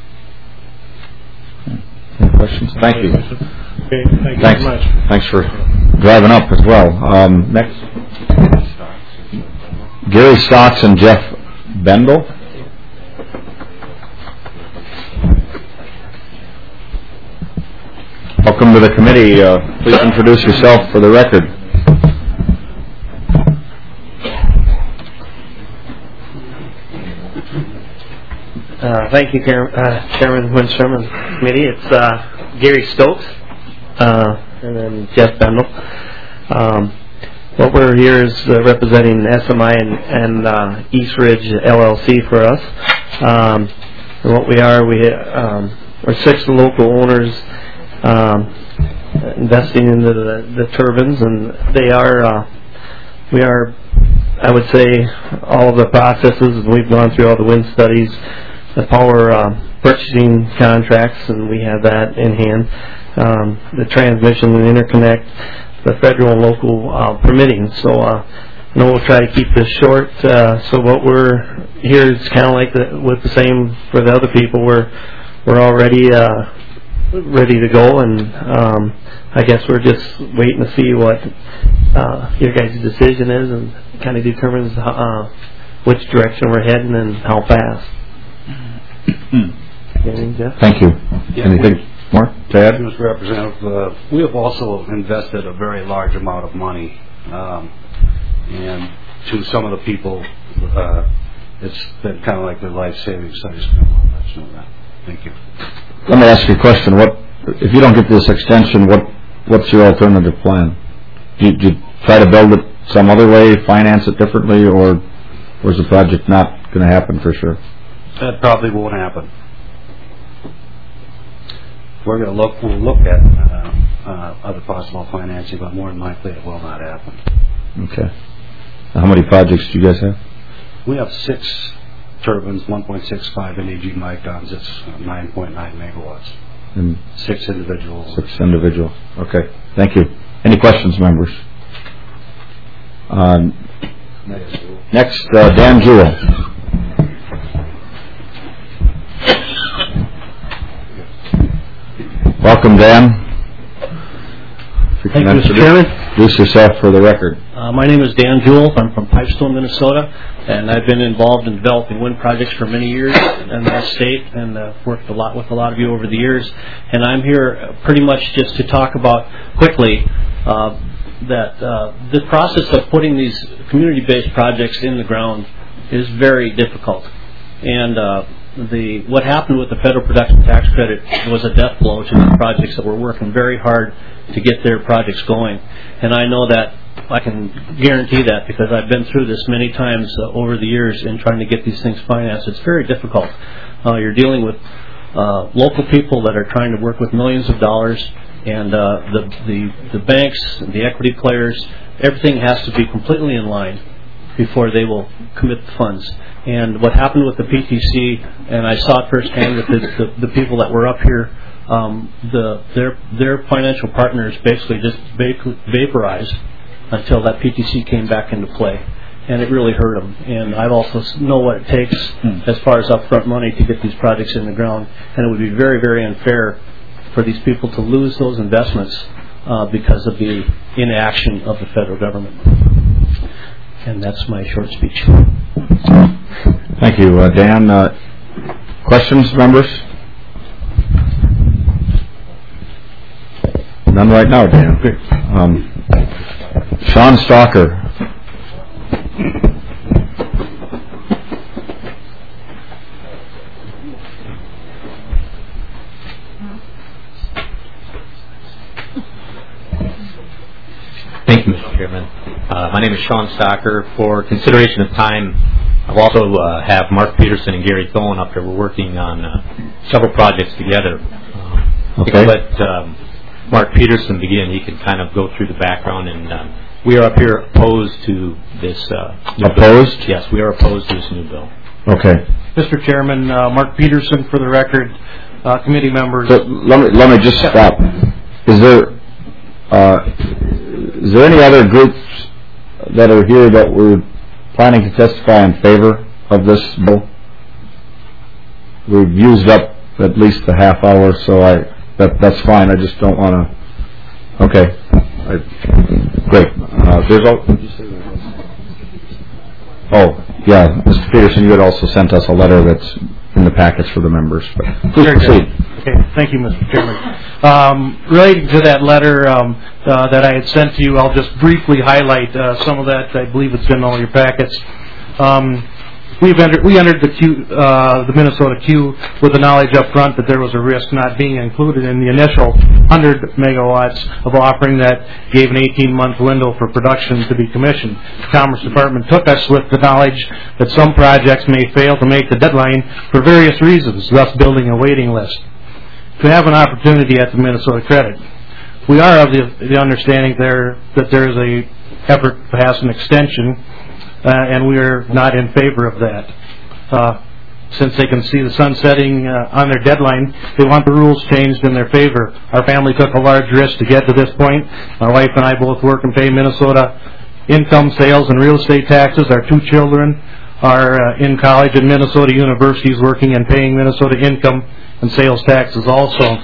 Any questions? Thank you. Okay, thank you very much. Thanks for driving up as well. Next. Gary Stocks and Jeff Bendel. Welcome to the committee. Please introduce yourself for the record. Thank you, Chairman Winstrom and committee. It's Gary Stokes and then Jeff Bendel. What we're here is representing SMI and East Ridge LLC for us. And what we are, we're 6 local owners investing into the turbines, and we are, I would say, all of the processes. We've gone through all the wind studies, the power purchasing contracts, and we have that in hand. The transmission and interconnect, the federal and local permitting. So we'll try to keep this short. So what we're here is kind of like with the same for the other people. We're already ready to go, and I guess we're just waiting to see what your guys' decision is, and kind of determines which direction we're heading and how fast. Anything, Jeff? Thank you. Yeah, Anything more to add? Mr. Representative, we have also invested a very large amount of money, and to some of the people, it's been kind of like their life savings. So I just want to let you know that. Thank you. Let me ask you a question. What if you don't get this extension? What's your alternative plan? Do you try to build it some other way, finance it differently, or is the project not going to happen for sure? That probably won't happen. We're going to look at other possible financing, but more than likely it will not happen. Okay. How many projects do you guys have? We have 6 turbines, 1.65 NEG microns. It's 9.9 megawatts. And 6 individuals. 6 individual. Okay. Thank you. Any questions, members? Next, Dan Jewell. Welcome, Dan. Thank you, Mr. Chairman. Introduce yourself for the record. My name is Dan Jewell. I'm from Pipestone, Minnesota, and I've been involved in developing wind projects for many years in that state, and worked a lot with a lot of you over the years. And I'm here pretty much just to talk about quickly that the process of putting these community-based projects in the ground is very difficult. And what happened with the federal production tax credit was a death blow to the projects that were working very hard to get their projects going. And I know that I can guarantee that because I've been through this many times over the years in trying to get these things financed. It's very difficult. You're dealing with local people that are trying to work with millions of dollars, and the banks, the equity players, everything has to be completely in line before they will commit the funds. And what happened with the PTC, and I saw it firsthand with the people that were up here, their financial partners basically just vaporized until that PTC came back into play, and it really hurt them. And I also know what it takes as far as upfront money to get these projects in the ground, and it would be very, very unfair for these people to lose those investments because of the inaction of the federal government. And that's my short speech. Thank you, Dan. Questions, members? None right now, Dan. Sean Stalker. Thank you, Mr. Chairman. My name is Sean Stocker. For consideration of time, I've also have Mark Peterson and Gary Tholen up here. We're working on several projects together. Okay. Let Mark Peterson begin. He can kind of go through the background. And we are up here opposed to this new opposed? bill. Yes, we are opposed to this new bill. Okay. Mr. Chairman, Mark Peterson, for the record, committee members. So let me just stop. Is there any other groups that are here that were planning to testify in favor of this bill? We've used up at least a half hour, so that's fine. I just don't want to. Okay. Great. Yeah, Mr. Peterson, you had also sent us a letter that's in the packets for the members. But please proceed. Okay, thank you, Mr. Chairman. Relating to that letter that I had sent to you, I'll just briefly highlight some of that. I believe it's in all your packets. We entered the Minnesota queue with the knowledge up front that there was a risk not being included in the initial 100 megawatts of offering that gave an 18-month window for production to be commissioned. The Commerce Department took us with the knowledge that some projects may fail to make the deadline for various reasons, thus building a waiting list. To have an opportunity at the Minnesota Credit, we are of the understanding that there is a effort to pass an extension, and we are not in favor of that. Since they can see the sun setting on their deadline, they want the rules changed in their favor. Our family took a large risk to get to this point. My wife and I both work and pay Minnesota income, sales, and real estate taxes. Our two children are in college at Minnesota universities working and paying Minnesota income and sales taxes also.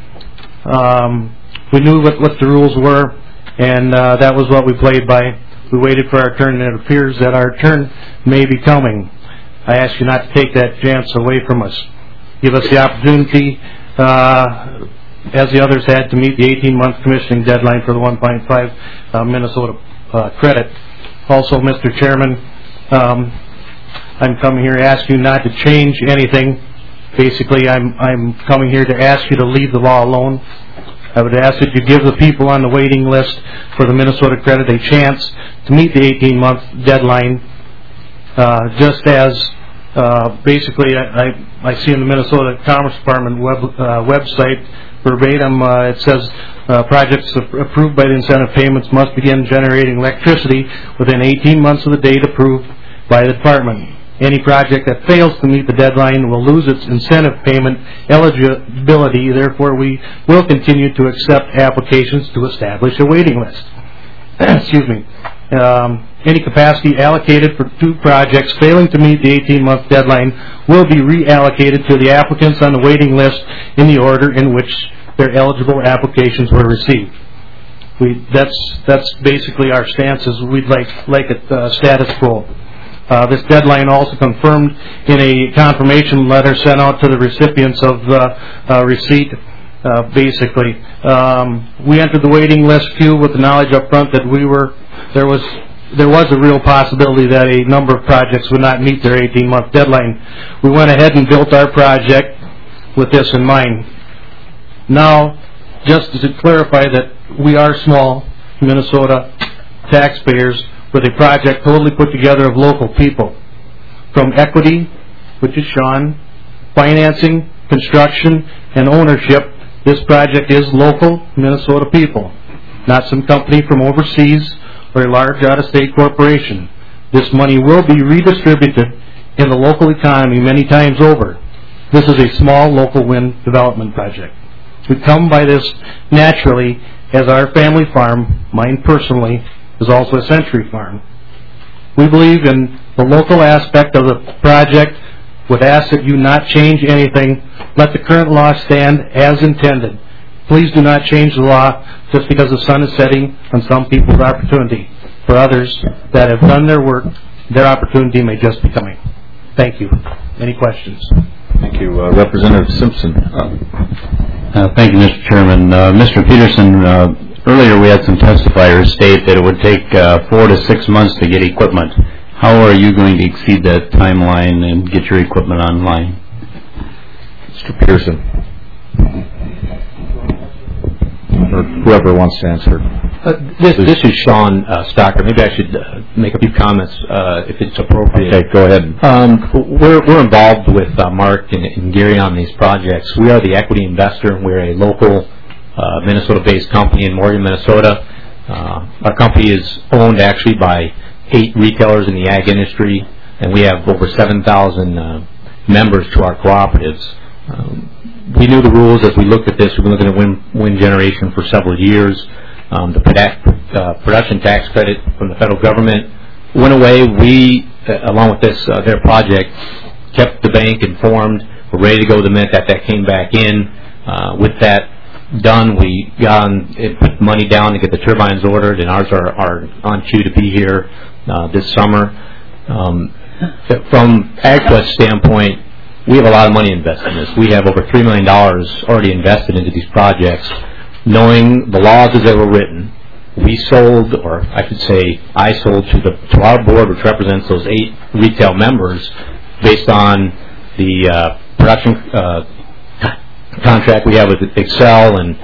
We knew what the rules were, and that was what we played by. We waited for our turn, and it appears that our turn may be coming. I ask you not to take that chance away from us. Give us the opportunity, as the others had, to meet the 18-month commissioning deadline for the 1.5 Minnesota credit. Also, Mr. Chairman, I'm coming here to ask you not to change anything. Basically, I'm coming here to ask you to leave the law alone. I would ask that you give the people on the waiting list for the Minnesota credit a chance to meet the 18-month deadline. Just as basically I see in the Minnesota Commerce Department website verbatim, it says projects approved by the incentive payments must begin generating electricity within 18 months of the date approved by the department. Any project that fails to meet the deadline will lose its incentive payment eligibility. Therefore, we will continue to accept applications to establish a waiting list. Excuse me. Any capacity allocated for two projects failing to meet the 18-month deadline will be reallocated to the applicants on the waiting list in the order in which their eligible applications were received. That's basically our stance. Is we'd like it status quo. This deadline also confirmed in a confirmation letter sent out to the recipients of the receipt. We entered the waiting list queue with the knowledge up front that there was there was a real possibility that a number of projects would not meet their 18-month deadline, we went ahead and built our project with this in mind. Now, just to clarify that we are small Minnesota taxpayers with a project totally put together of local people. From equity, which is Sean, financing, construction, and ownership, this project is local Minnesota people, not some company from overseas or a large out-of-state corporation. This money will be redistributed in the local economy many times over. This is a small local wind development project. We come by this naturally as our family farm, mine personally, is also a Century farm. We believe in the local aspect of the project, would ask that you not change anything. Let the current law stand as intended. Please do not change the law just because the sun is setting on some people's opportunity. For others that have done their work, their opportunity may just be coming. Thank you. Any questions? Thank you. Representative Simpson. Thank you, Mr. Chairman. Mr. Peterson, earlier we had some testifiers state that it would take 4 to 6 months to get equipment. How are you going to exceed that timeline and get your equipment online? Mr. Peterson. Or whoever wants to answer. This is Sean Stocker. Maybe I should make a few comments if it's appropriate. Okay, go ahead. We're involved with Mark and Gary on these projects. We are the equity investor, and we're a local Minnesota-based company in Morgan, Minnesota. Our company is owned actually by 8 retailers in the ag industry, and we have over 7,000 members to our cooperatives. We knew the rules as we looked at this. We've been looking at wind generation for several years. The production tax credit from the federal government went away. We, along with this their project, kept the bank informed. We're ready to go the minute that came back in. With that done, we got on, put money down to get the turbines ordered, and ours are on cue to be here this summer. From AgQuest standpoint, we have a lot of money invested in this. We have over $3 million already invested into these projects. Knowing the laws as they were written, we sold, or I should say I sold to our board, which represents those 8 retail members, based on the production contract we have with Excel, and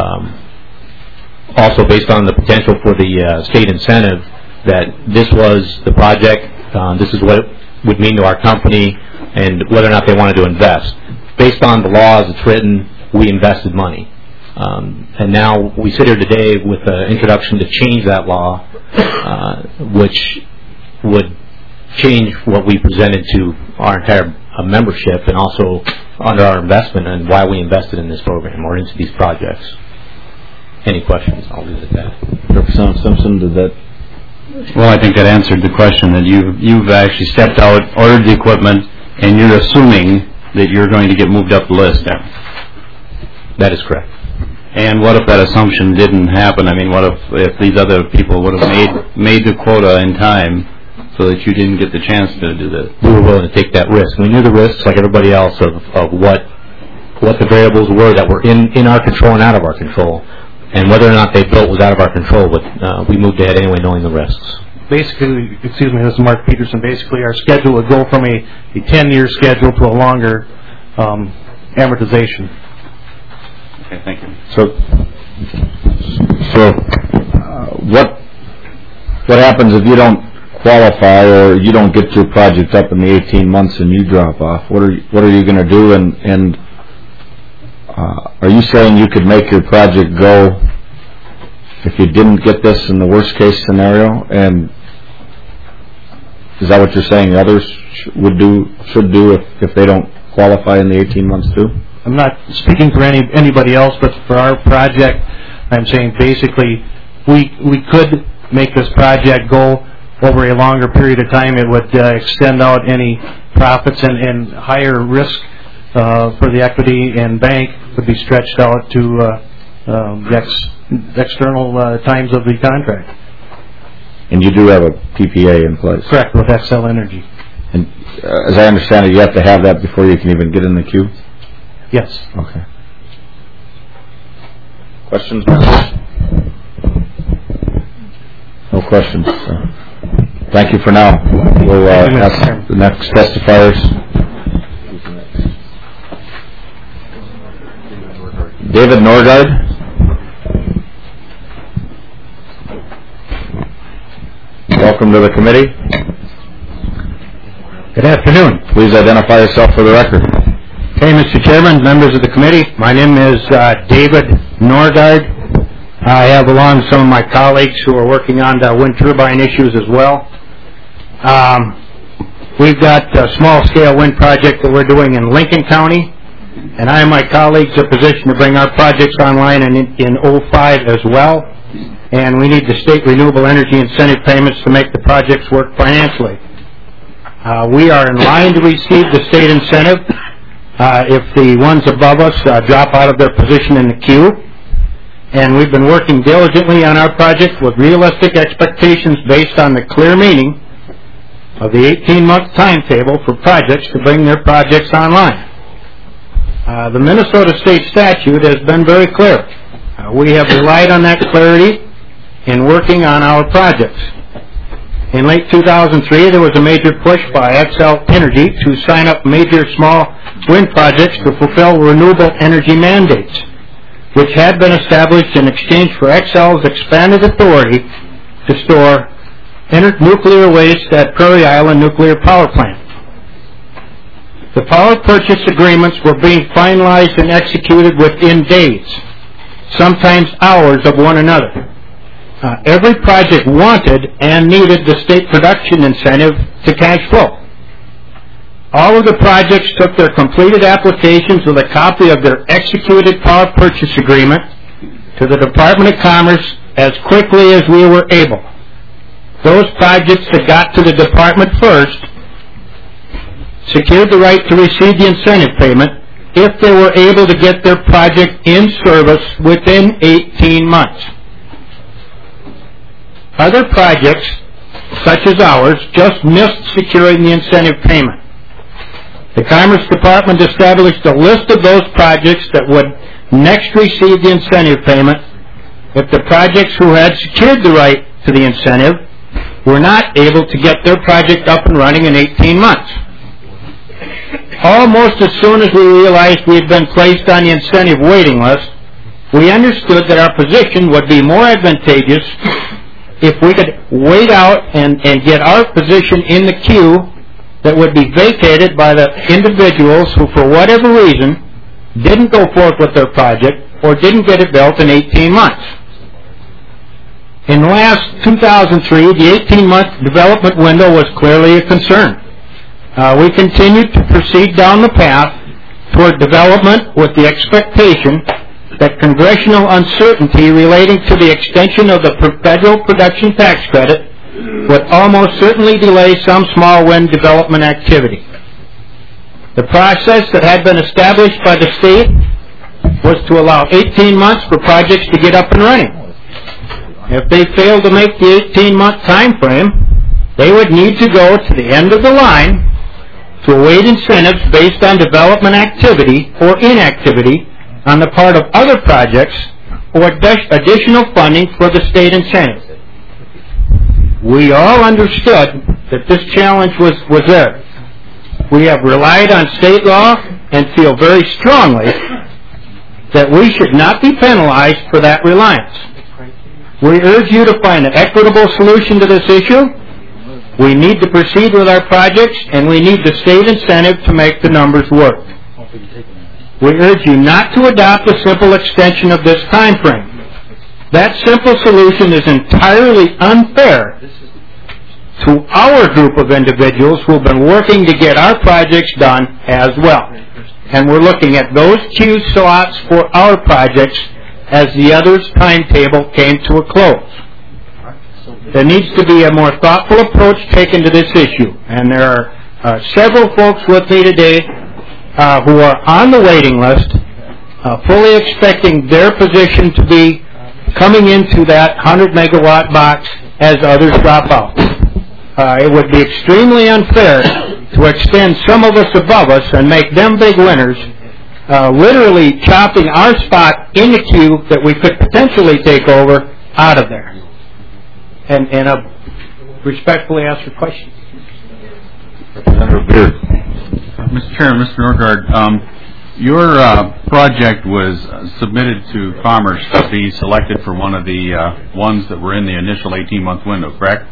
also based on the potential for the state incentive, that this was the project, this is what it would mean to our company, and whether or not they wanted to invest. Based on the laws it's written, we invested money. And now we sit here today with an introduction to change that law, which would change what we presented to our entire membership, and also under our investment and why we invested in this program or into these projects. Any questions? I'll leave it at that. Representative Simpson, did that? Well, I think that answered the question, that you've actually stepped out, ordered the equipment, and you're assuming that you're going to get moved up the list now. That is correct. And what if that assumption didn't happen? I mean, what if these other people would have made the quota in time so that you didn't get the chance to do this? We were willing to take that risk. We knew the risks, like everybody else, of what the variables were that were in our control and out of our control. And whether or not they built was out of our control, but we moved ahead anyway knowing the risks. Basically, excuse me, this is Mark Peterson. Basically, our schedule would go from a 10-year schedule to a longer amortization. Okay, thank you. So what happens if you don't qualify or you don't get your project up in the 18 months and you drop off? What are you going to do? And are you saying you could make your project go if you didn't get this in the worst case scenario? And is that what you're saying others should do if they don't qualify in the 18 months too? I'm not speaking for anybody else, but for our project, I'm saying basically we could make this project go over a longer period of time. It would extend out any profits, and higher risk for the equity and bank would be stretched out to the external times of the contract. And you do have a PPA in place? Correct, with Xcel Energy. And as I understand it, you have to have that before you can even get in the queue? Yes. Okay. Questions, members? No questions. Thank you for now. We'll ask the next testifiers. David Norgard. Welcome to the committee. Good afternoon. Please identify yourself for the record. Hey, Mr. Chairman, members of the committee. My name is David Norgard. I have along some of my colleagues who are working on the wind turbine issues as well. We've got a small-scale wind project that we're doing in Lincoln County, and I and my colleagues are positioned to bring our projects online in 05 as well, and we need the state renewable energy incentive payments to make the projects work financially. We are in line to receive the state incentive if the ones above us drop out of their position in the queue, and we've been working diligently on our project with realistic expectations based on the clear meaning of the 18-month timetable for projects to bring their projects online. The Minnesota state statute has been very clear. We have relied on that clarity in working on our projects. In late 2003, there was a major push by Xcel Energy to sign up major small wind projects to fulfill renewable energy mandates, which had been established in exchange for Xcel's expanded authority to store nuclear waste at Prairie Island Nuclear Power Plant. The power purchase agreements were being finalized and executed within days, sometimes hours of one another. Every project wanted and needed the state production incentive to cash flow. All of the projects took their completed applications with a copy of their executed power purchase agreement to the Department of Commerce as quickly as we were able. Those projects that got to the department first secured the right to receive the incentive payment if they were able to get their project in service within 18 months. Other projects, such as ours, just missed securing the incentive payment. The Commerce Department established a list of those projects that would next receive the incentive payment if the projects who had secured the right to the incentive were not able to get their project up and running in 18 months. Almost as soon as we realized we had been placed on the incentive waiting list, we understood that our position would be more advantageous if we could wait out and get our position in the queue that would be vacated by the individuals who, for whatever reason, didn't go forth with their project or didn't get it built in 18 months. In last 2003, the 18-month development window was clearly a concern. We continued to proceed down the path toward development with the expectation that congressional uncertainty relating to the extension of the federal production tax credit would almost certainly delay some small wind development activity. The process that had been established by the state was to allow 18 months for projects to get up and running. If they failed to make the 18-month time frame, they would need to go to the end of the line to await incentives based on development activity or inactivity on the part of other projects or additional funding for the state incentive. We all understood that this challenge was there. We have relied on state law and feel very strongly that we should not be penalized for that reliance. We urge you to find an equitable solution to this issue. We need to proceed with our projects, and we need the state incentive to make the numbers work. We urge you not to adopt a simple extension of this time frame. That simple solution is entirely unfair to our group of individuals who have been working to get our projects done as well. And we're looking at those queue slots for our projects as the others' timetable came to a close. There needs to be a more thoughtful approach taken to this issue, and there are several folks with me today who are on the waiting list, fully expecting their position to be coming into that 100-megawatt box as others drop out. It would be extremely unfair to extend some of us above us and make them big winners, literally chopping our spot in the queue that we could potentially take over out of there. And respectfully ask for questions. Representative Beard. Mr. Chairman, Mr. Norgaard, your project was submitted to Commerce to be selected for one of the ones that were in the initial 18-month window, correct?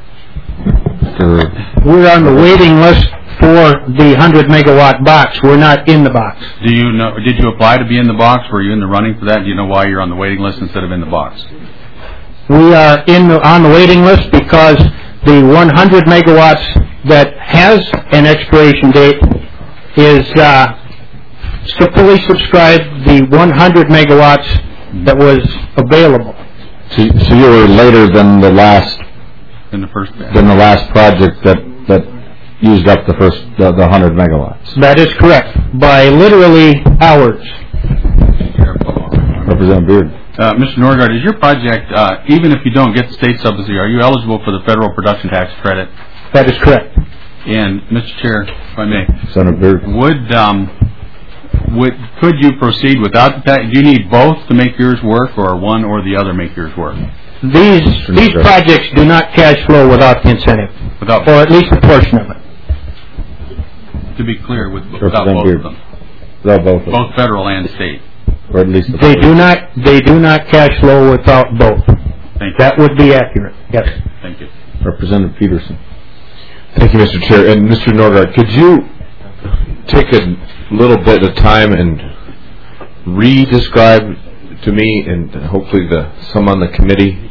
We're on the waiting list for the 100-megawatt box. We're not in the box. Do you know? Did you apply to be in the box? Were you in the running for that? Do you know why you're on the waiting list instead of in the box? We are on the waiting list because the 100 megawatts that has an expiration date is fully subscribed. The 100 megawatts that was available. So you were later than the last. In the first batch. Than the last project that used up the 100 megawatts. That is correct, by literally hours. Representative Beard. Mr. Norgaard, is your project, even if you don't get the state subsidy, are you eligible for the federal production tax credit? That is correct. And, Mr. Chair, if I may, Senator Beard. Could you proceed without the tax? Do you need both to make yours work, or one or the other make yours work? These projects do not cash flow without the incentive, or at least a portion of it. To be clear, without both of them. Without both of them. Both federal and state. Or at least they do not cash flow without both. Thank you. That would be accurate. Yes. Thank you. Representative Peterson. Thank you, Mr. Chair. And Mr. Norgaard, could you take a little bit of time and re-describe to me and hopefully some on the committee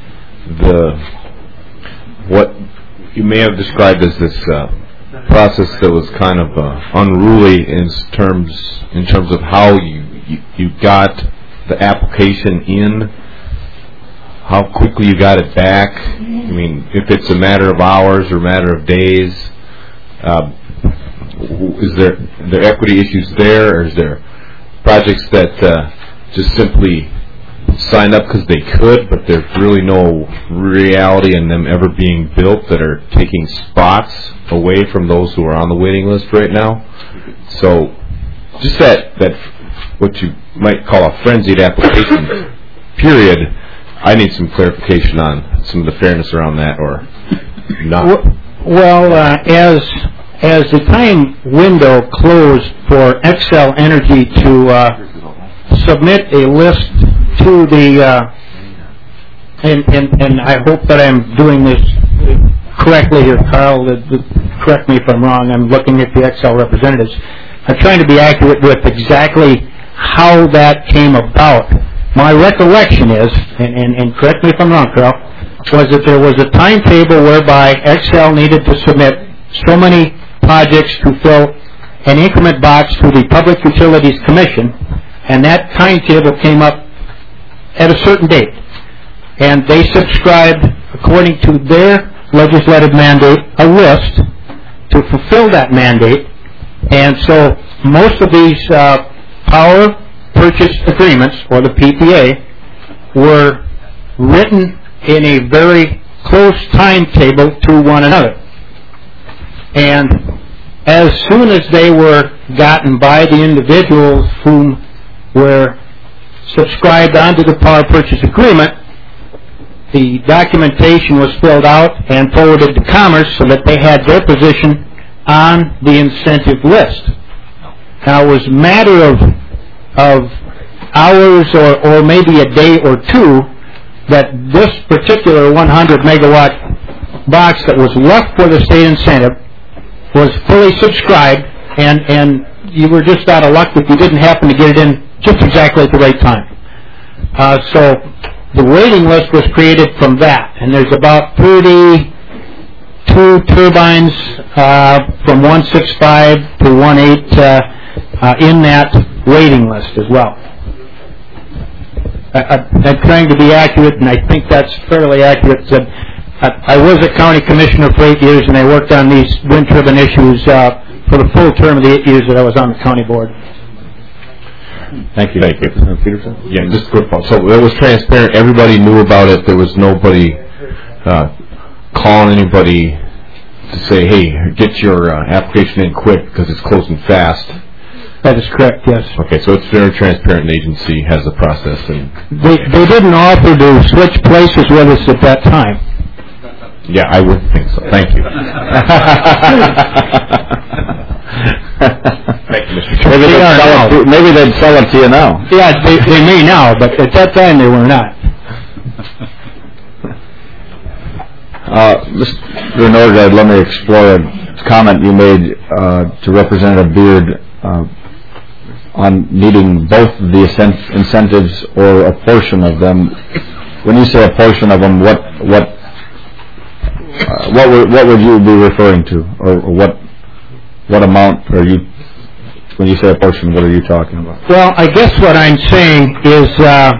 what you may have described as this process that was kind of unruly in terms of how you got the application in, how quickly you got it back. I mean, if it's a matter of hours or a matter of days, is there equity issues there, or is there projects that just simply signed up because they could, but there's really no reality in them ever being built, that are taking spots away from those who are on the waiting list right now? So just that what you might call a frenzied application period, I need some clarification on some of the fairness around that, or not. Well, as the time window closed for Xcel Energy to submit a list to the, and I hope that I'm doing this correctly here, Carl. Correct me if I'm wrong. I'm looking at the Xcel representatives. I'm trying to be accurate with exactly how that came about. My recollection is, and correct me if I'm wrong, Carl, was that there was a timetable whereby Xcel needed to submit so many projects to fill an increment box to the Public Utilities Commission, and that timetable came up at a certain date. And they subscribed, according to their legislative mandate, a list to fulfill that mandate. And so most of these power purchase agreements, or the PPA, were written in a very close timetable to one another. And as soon as they were gotten by the individuals whom were subscribed onto the power purchase agreement, the documentation was filled out and forwarded to Commerce so that they had their position on the incentive list. Now, it was a matter of hours or maybe a day or two that this particular 100 megawatt box that was left for the state incentive was fully subscribed, and you were just out of luck if you didn't happen to get it in just exactly at the right time. So the waiting list was created from that, and there's about 32 turbines from 165 to 18 in that waiting list as well. I'm trying to be accurate, and I think that's fairly accurate. I was a county commissioner for 8 years, and I worked on these wind turbine issues for the full term of the 8 years that I was on the county board. Thank you. Thank you. Peterson? Yeah, just a quick point. So it was transparent. Everybody knew about it. There was nobody calling anybody to say, hey, get your application in quick because it's closing fast. That is correct, yes. Okay, so it's very transparent, and the agency has a process. And they didn't offer to switch places with us at that time. Yeah, I would think so. Thank you. Thank you, Mr. Chairman. Maybe they'd sell it to you now. Yeah, they may now, but at that time they were not. Mr. Norgard, let me explore a comment you made to Representative Beard on needing both the incentives or a portion of them. When you say a portion of them, what would you be referring to, or what amount are you? When you say a portion, what are you talking about? Well, I guess what I'm saying is,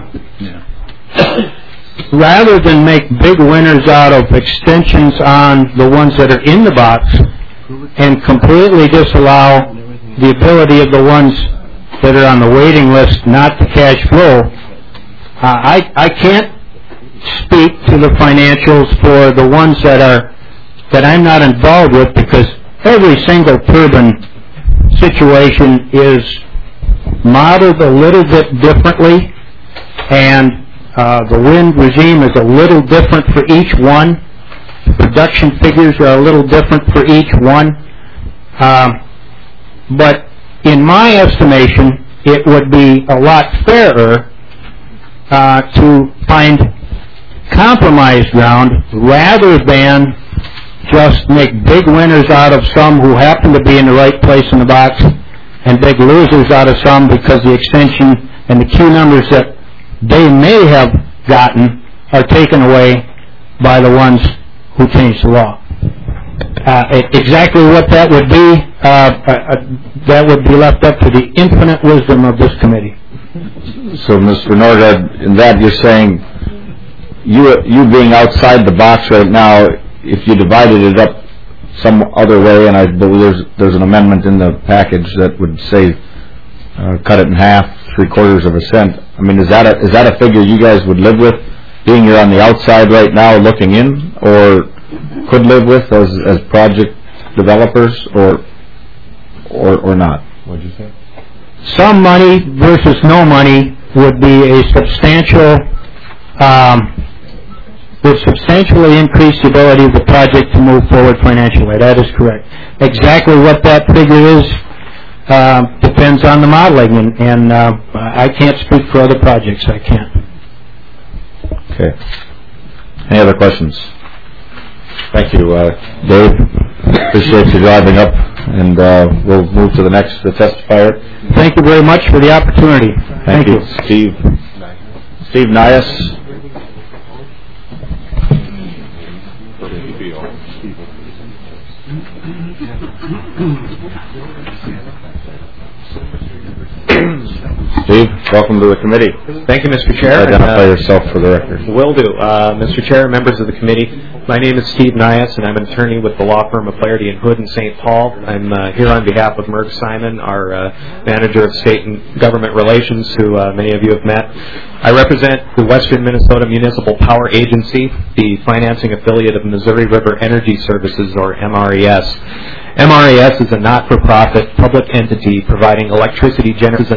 rather than make big winners out of extensions on the ones that are in the box, and completely disallow the ability of the ones that are on the waiting list not to cash flow, I can't speak to the financials for the ones that I'm not involved with, because every single turbine situation is modeled a little bit differently, and the wind regime is a little different for each one. The production figures are a little different for each one. But in my estimation, it would be a lot fairer to find compromise ground rather than just make big winners out of some who happen to be in the right place in the box, and big losers out of some because the extension and the Q numbers that they may have gotten are taken away by the ones who changed the law. Exactly what that would be, that would be left up to the infinite wisdom of this committee. So, Mr. Norgard, in that you're saying, you being outside the box right now, if you divided it up some other way, and I believe there's an amendment in the package that would say cut it in half, 0.75 cents. I mean, is that a figure you guys would live with, being you're on the outside right now looking in, or could live with as project developers, or not? What'd you say? Some money versus no money would be a substantial, would substantially increase the ability of the project to move forward financially. That is correct. Exactly what that figure is depends on the modeling, and I can't speak for other projects. I can't. Okay. Any other questions? Thank you, Dave. Appreciate you driving up, and we'll move to the next testifier. Thank you very much for the opportunity. Thank you. Steve Nias. Steve, welcome to the committee. Thank you, Mr. Chair. Identify yourself for the record. Will do. Mr. Chair, members of the committee, my name is Steve Nias, and I'm an attorney with the law firm of Flaherty & Hood in St. Paul. I'm here on behalf of Merg Simon, our manager of state and government relations, who many of you have met. I represent the Western Minnesota Municipal Power Agency, the financing affiliate of Missouri River Energy Services, or MRES. MRES is a not-for-profit public entity providing electricity generation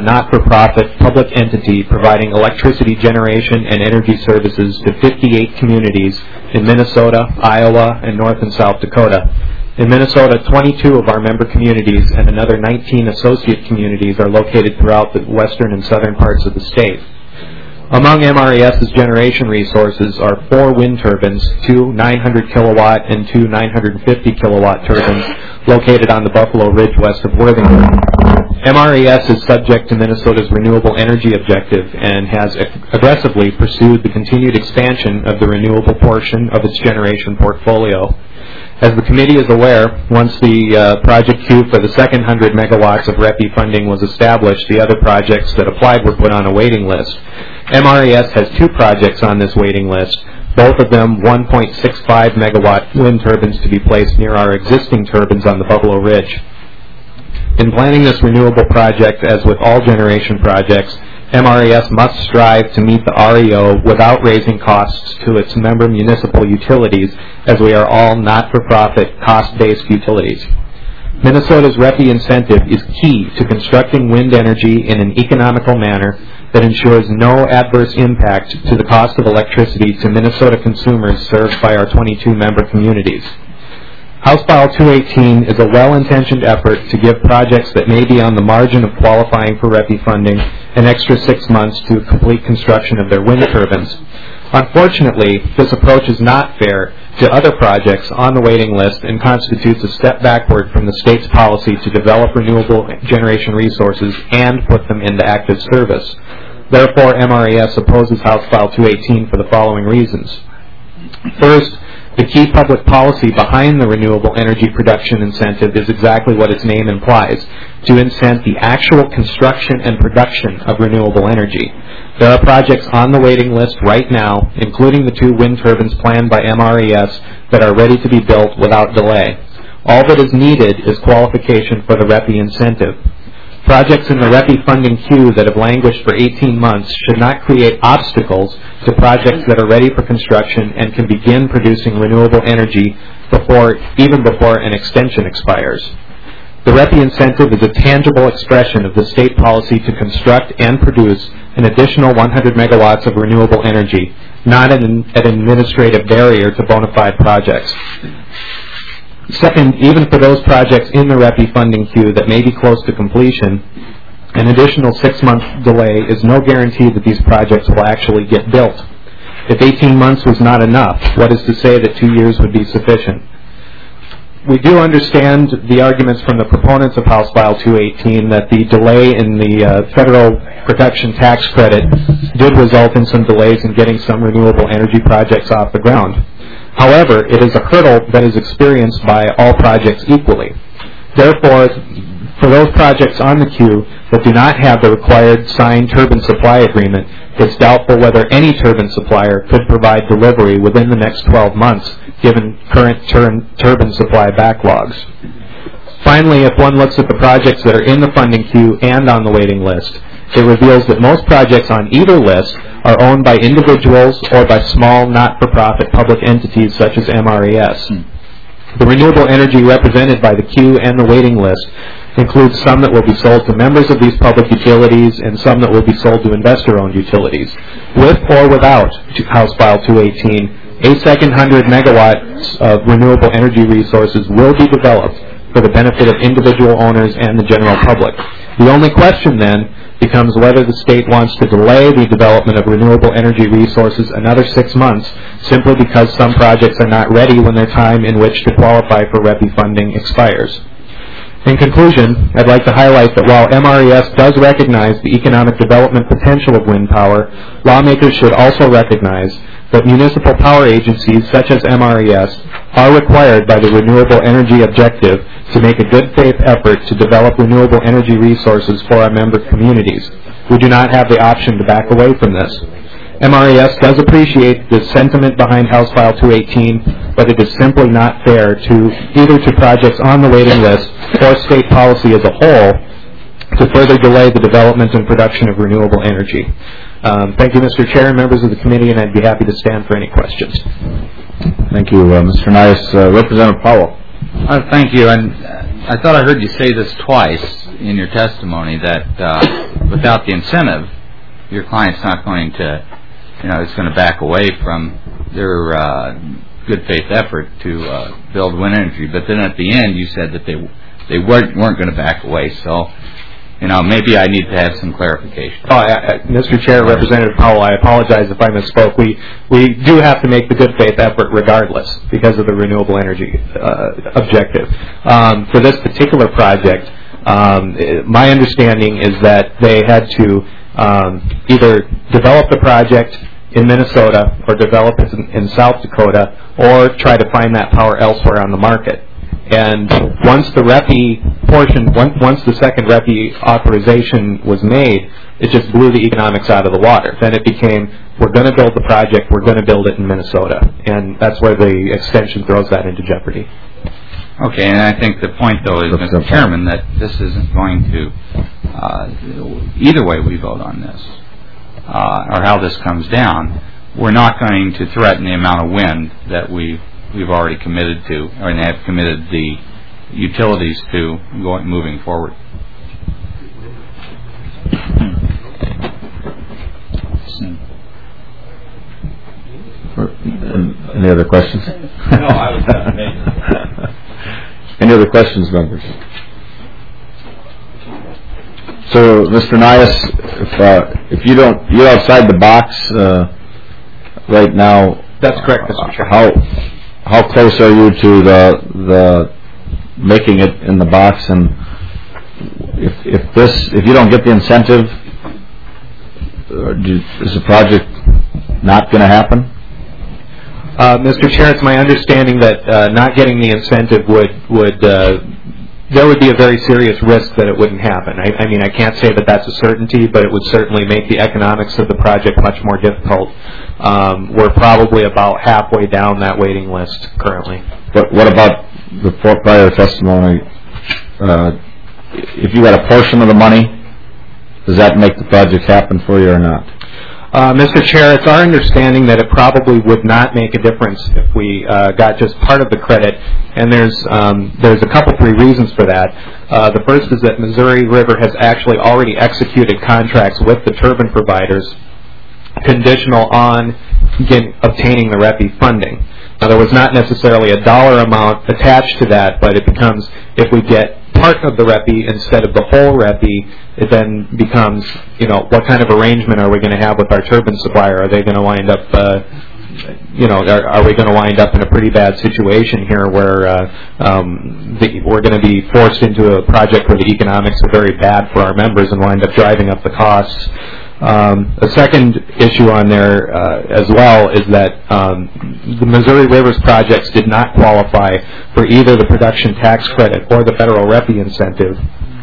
and energy services to 58 communities in Minnesota, Iowa, and North and South Dakota. In Minnesota, 22 of our member communities and another 19 associate communities are located throughout the western and southern parts of the state. Among MRES's generation resources are 4 wind turbines, 2 900-kilowatt and 2 950-kilowatt turbines located on the Buffalo Ridge west of Worthington. MRES is subject to Minnesota's renewable energy objective and has aggressively pursued the continued expansion of the renewable portion of its generation portfolio. As the committee is aware, once the project queue for the second 100 megawatts of REPI funding was established, the other projects that applied were put on a waiting list. MRES has 2 projects on this waiting list, both of them 1.65 megawatt wind turbines to be placed near our existing turbines on the Buffalo Ridge. In planning this renewable project, as with all generation projects, MRES must strive to meet the REO without raising costs to its member municipal utilities, as we are all not-for-profit, cost-based utilities. Minnesota's REPI incentive is key to constructing wind energy in an economical manner, that ensures no adverse impact to the cost of electricity to Minnesota consumers served by our 22 member communities. House File 218 is a well-intentioned effort to give projects that may be on the margin of qualifying for REPI funding an extra 6 months to complete construction of their wind turbines. Unfortunately, this approach is not fair to other projects on the waiting list and constitutes a step backward from the state's policy to develop renewable generation resources and put them into active service. Therefore, MRES opposes House File 218 for the following reasons. First, the key public policy behind the renewable energy production incentive is exactly what its name implies, to incent the actual construction and production of renewable energy. There are projects on the waiting list right now, including the 2 wind turbines planned by MRES, that are ready to be built without delay. All that is needed is qualification for the REPI incentive. Projects in the REPI funding queue that have languished for 18 months should not create obstacles to projects that are ready for construction and can begin producing renewable energy even before an extension expires. The REPI incentive is a tangible expression of the state policy to construct and produce an additional 100 megawatts of renewable energy, not an administrative barrier to bona fide projects. Second, even for those projects in the REPI funding queue that may be close to completion, an additional 6-month delay is no guarantee that these projects will actually get built. If 18 months was not enough, what is to say that 2 years would be sufficient? We do understand the arguments from the proponents of House File 218 that the delay in the federal production tax credit did result in some delays in getting some renewable energy projects off the ground. However, it is a hurdle that is experienced by all projects equally. Therefore, for those projects on the queue that do not have the required signed turbine supply agreement, it's doubtful whether any turbine supplier could provide delivery within the next 12 months, given current turbine supply backlogs. Finally, if one looks at the projects that are in the funding queue and on the waiting list, it reveals that most projects on either list are owned by individuals or by small, not-for-profit public entities such as MRES. The renewable energy represented by the queue and the waiting list includes some that will be sold to members of these public utilities and some that will be sold to investor-owned utilities. With or without House File 218, a second 100 megawatts of renewable energy resources will be developed for the benefit of individual owners and the general public. The only question then becomes whether the state wants to delay the development of renewable energy resources another 6 months simply because some projects are not ready when their time in which to qualify for REPI funding expires. In conclusion, I'd like to highlight that while MRES does recognize the economic development potential of wind power, lawmakers should also recognize that municipal power agencies such as MRES are required by the renewable energy objective to make a good faith effort to develop renewable energy resources for our member communities. We do not have the option to back away from this. MRES does appreciate the sentiment behind House File 218, but it is simply not fair to either to projects on the waiting list or state policy as a whole to further delay the development and production of renewable energy. Thank you, Mr. Chair and members of the committee, and I'd be happy to stand for any questions. Thank you, Mr. Nice. Representative Powell. Thank you. And I thought I heard you say this twice in your testimony, that without the incentive, your client's not going to, it's going to back away from their good faith effort to build wind energy. But then at the end, you said that they weren't going to back away. So, maybe I need to have some clarification. Mr. Chair, Representative Powell, I apologize if I misspoke. We do have to make the good faith effort regardless because of the renewable energy objective. For this particular project, my understanding is that they had to either develop the project in Minnesota or develop it in South Dakota or try to find that power elsewhere on the market. And once the REPI portion, once the second REPI authorization was made, it just blew the economics out of the water. Then it became, we're going to build the project, we're going to build it in Minnesota. And that's where the extension throws that into jeopardy. Okay, and I think the point, though, is, Mr. Chairman, that this isn't going to, either way we vote on this, or how this comes down, we're not going to threaten the amount of wind that we've already committed to, and have committed the utilities to moving forward. other questions? No, I was not making. Any other questions, members? So, Mr. Nias, if you're outside the box right now. That's correct, Mr. Chair. How close are you to the making it in the box? And if you don't get the incentive, is the project not going to happen? Mr. Chair, it's my understanding that not getting the incentive would there would be a very serious risk that it wouldn't happen. I mean, I can't say that that's a certainty, but it would certainly make the economics of the project much more difficult. We're probably about halfway down that waiting list currently. But what about the prior testimony? If you got a portion of the money, does that make the project happen for you or not? Mr. Chair, it's our understanding that it probably would not make a difference if we got just part of the credit, and there's a couple, 3 reasons for that. The first is that Missouri River has actually already executed contracts with the turbine providers conditional on obtaining the REPI funding. Now, there was not necessarily a dollar amount attached to that, but it becomes, if we get part of the REPI instead of the whole REPI, it then becomes, what kind of arrangement are we going to have with our turbine supplier? Are they going to wind up, are we going to wind up in a pretty bad situation here where we're going to be forced into a project where the economics are very bad for our members and wind up driving up the costs? A second issue on there as well is that the Missouri River's projects did not qualify for either the production tax credit or the federal REPI incentive.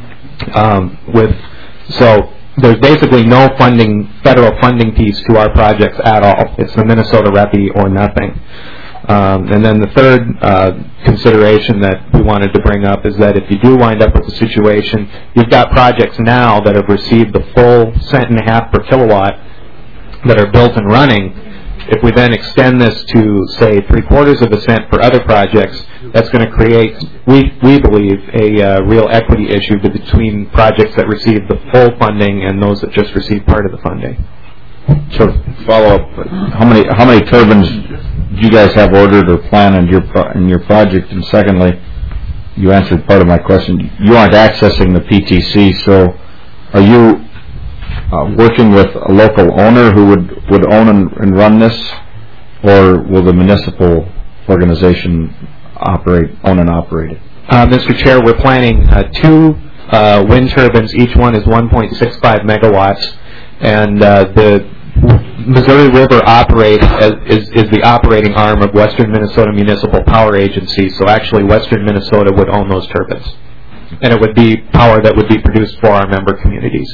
So there's basically no federal funding piece to our projects at all. It's the Minnesota REPI or nothing. And then the third consideration that we wanted to bring up is that if you do wind up with a situation, you've got projects now that have received the full $1.50 per kilowatt that are built and running. If we then extend this to, say, 3/4 of a cent for other projects, that's going to create, we believe, a real equity issue between projects that receive the full funding and those that just receive part of the funding. So, follow up, how many turbines do you guys have ordered or planned in your project? And secondly, you answered part of my question. You aren't accessing the PTC, so are you working with a local owner who would own and run this, or will the municipal organization own and operate it? Mr. Chair, we're planning 2 wind turbines. Each one is 1.65 megawatts, and the Missouri River is the operating arm of Western Minnesota Municipal Power Agency, so actually Western Minnesota would own those turbines. And it would be power that would be produced for our member communities.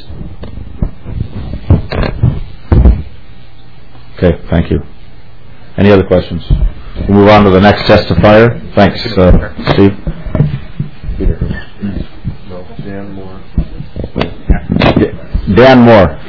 Okay, thank you. Any other questions? We'll move on to the next testifier. Thanks, Steve. Dan Moore. Dan Moore.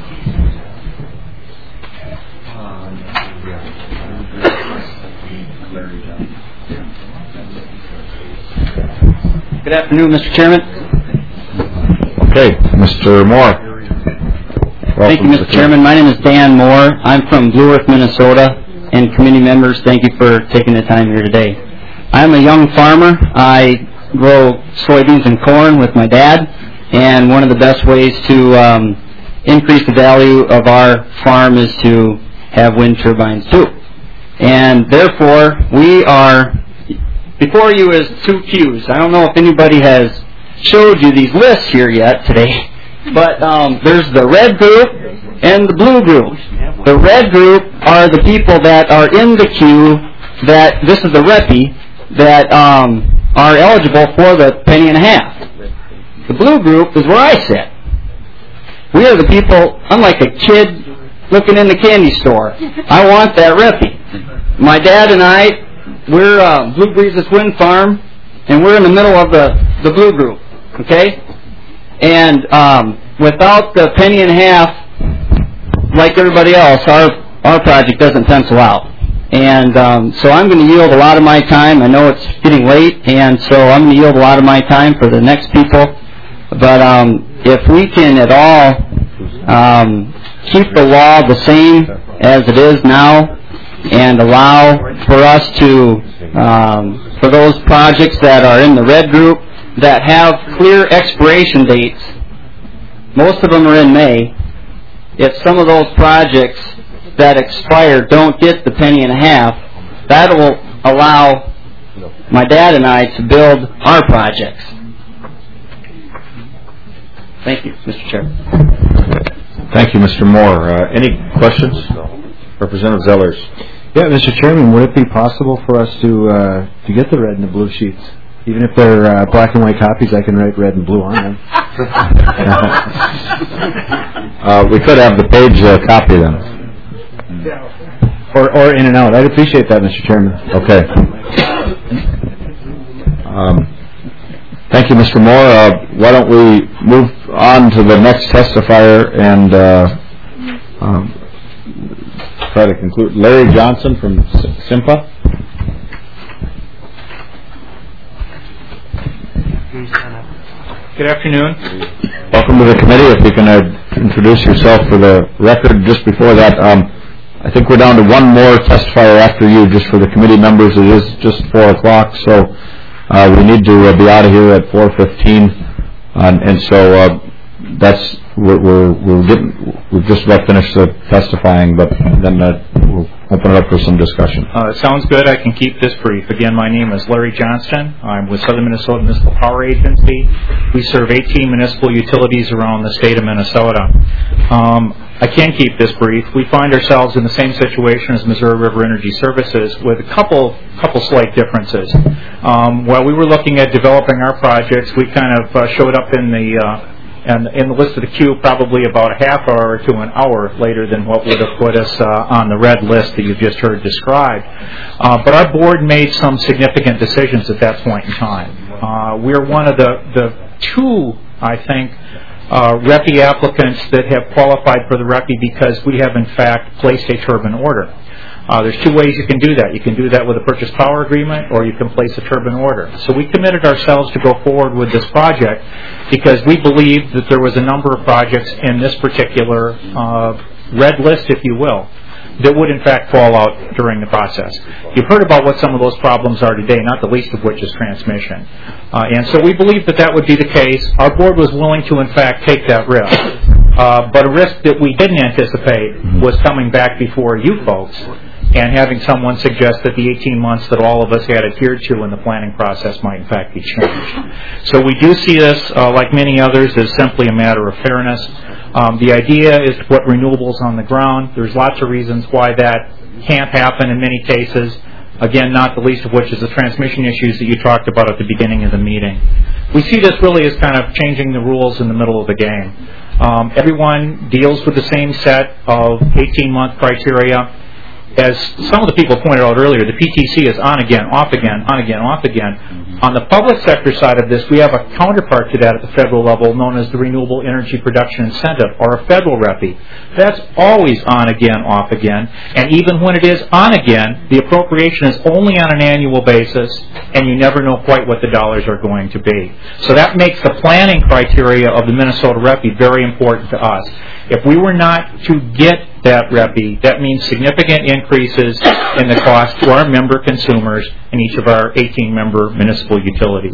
Good afternoon, Mr. Chairman. Okay, Mr. Moore. Thank you, Mr. Chairman. My name is Dan Moore. I'm from Blue Earth, Minnesota, and committee members, thank you for taking the time here today. I'm a young farmer. I grow soybeans and corn with my dad, and one of the best ways to increase the value of our farm is to have wind turbines too. And therefore, we are, before you is 2 cues. I don't know if anybody has showed you these lists here yet today, but there's the red group and the blue group. The red group are the people that are in the queue, that this is the REPI, that are eligible for the $1.50. The blue group is where I sit. We are the people, I'm like a kid looking in the candy store. I want that REPI. My dad and I, we're Blue Breezes Wind Farm, and we're in the middle of the blue group, okay? And without the $1.50, like everybody else, our project doesn't pencil out. And so I'm going to yield a lot of my time. I know it's getting late, and so I'm going to yield a lot of my time for the next people. But if we can at all keep the law the same as it is now, and allow for us to, for those projects that are in the red group that have clear expiration dates, most of them are in May. If some of those projects that expire don't get the penny and a half, that will allow my dad and I to build our projects. Thank you, Mr. Chair. Thank you, Mr. Moore. Any questions? Representative Zellers. Yeah, Mr. Chairman, would it be possible for us to get the red and the blue sheets? Even if they're black and white copies, I can write red and blue on them. We could have the page copy then. Or in and out. I'd appreciate that, Mr. Chairman. Okay. Thank you, Mr. Moore. Why don't we move on to the next testifier and try to conclude. Larry Johnson from SIMPA. Good afternoon. Welcome to the committee. If you can introduce yourself for the record. Just before that, I think we're down to one more testifier after you, just for the committee members. It is just 4 o'clock, so we need to be out of here at 4:15, and so that's we've just about finished the testifying, but then we'll open it up for some discussion. Sounds good. I can keep this brief. Again, my name is Larry Johnston. I'm with Southern Minnesota Municipal Power Agency. We serve 18 municipal utilities around the state of Minnesota. I can keep this brief. We find ourselves in the same situation as Missouri River Energy Services with a couple slight differences. While we were looking at developing our projects, we kind of showed up in the list of the queue probably about a half hour to an hour later than what would have put us on the red list that you've just heard described. But our board made some significant decisions at that point in time. We're one of the two, I think, REPI applicants that have qualified for the REPI because we have in fact placed a turbine order. There's two ways you can do that. You can do that with a purchase power agreement, or you can place a turbine order. So we committed ourselves to go forward with this project because we believed that there was a number of projects in this particular red list, if you will, that would in fact fall out during the process. You've heard about what some of those problems are today, not the least of which is transmission. And so we believed that that would be the case. Our board was willing to in fact take that risk. But a risk that we didn't anticipate was coming back before you folks and having someone suggest that the 18 months that all of us had adhered to in the planning process might in fact be changed. So we do see this, like many others, as simply a matter of fairness. The idea is to put renewables on the ground. There's lots of reasons why that can't happen in many cases. Again, not the least of which is the transmission issues that you talked about at the beginning of the meeting. We see this really as kind of changing the rules in the middle of the game. Everyone deals with the same set of 18-month criteria. As some of the people pointed out earlier, the PTC is on again, off again, on again, off again. On the public sector side of this, we have a counterpart to that at the federal level known as the Renewable Energy Production Incentive, or a federal REPI. That's always on again, off again. And even when it is on again, the appropriation is only on an annual basis, and you never know quite what the dollars are going to be. So that makes the planning criteria of the Minnesota REPI very important to us. If we were not to get that REPI, that means significant increases in the cost to our member consumers in each of our 18-member municipal utilities.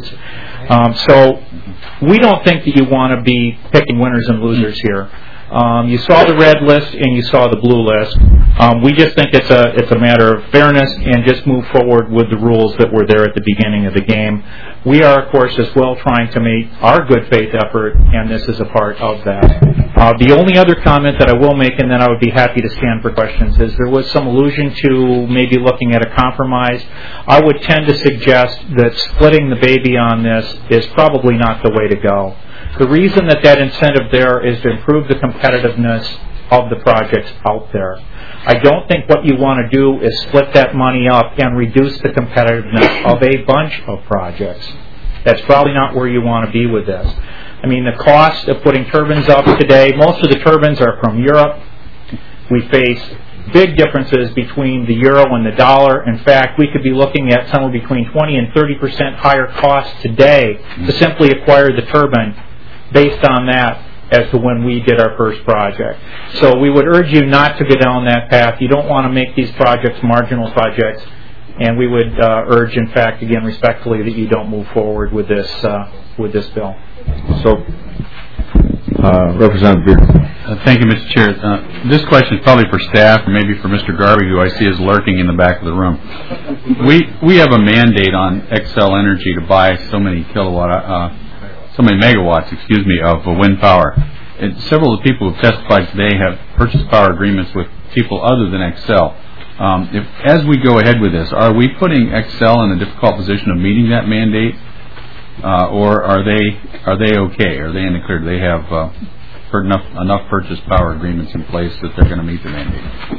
So we don't think that you want to be picking winners and losers here. You saw the red list and you saw the blue list. We just think it's a matter of fairness and just move forward with the rules that were there at the beginning of the game. We are, of course, as well trying to make our good faith effort, and this is a part of that. The only other comment that I will make, and then I would be happy to stand for questions, is there was some allusion to maybe looking at a compromise. I would tend to suggest that splitting the baby on this is probably not the way to go. The reason that incentive there is to improve the competitiveness of the projects out there. I don't think what you want to do is split that money up and reduce the competitiveness of a bunch of projects. That's probably not where you want to be with this. I mean, the cost of putting turbines up today, most of the turbines are from Europe. We face big differences between the euro and the dollar. In fact, we could be looking at somewhere between 20 and 30% higher costs today to simply acquire the turbine based on that as to when we did our first project. So we would urge you not to go down that path. You don't want to make these projects marginal projects, and we would urge, in fact, again, respectfully, that you don't move forward with this bill. So, Representative Beard. Thank you, Mr. Chair. This question is probably for staff, or maybe for Mr. Garvey, who I see is lurking in the back of the room. We have a mandate on Xcel Energy to buy so many megawatts, of wind power. And several of the people who have testified today have purchase power agreements with people other than Xcel. As we go ahead with this, are we putting Xcel in a difficult position of meeting that mandate, or are they okay? Are they in the clear? Do they have enough purchase power agreements in place that they're going to meet the mandate?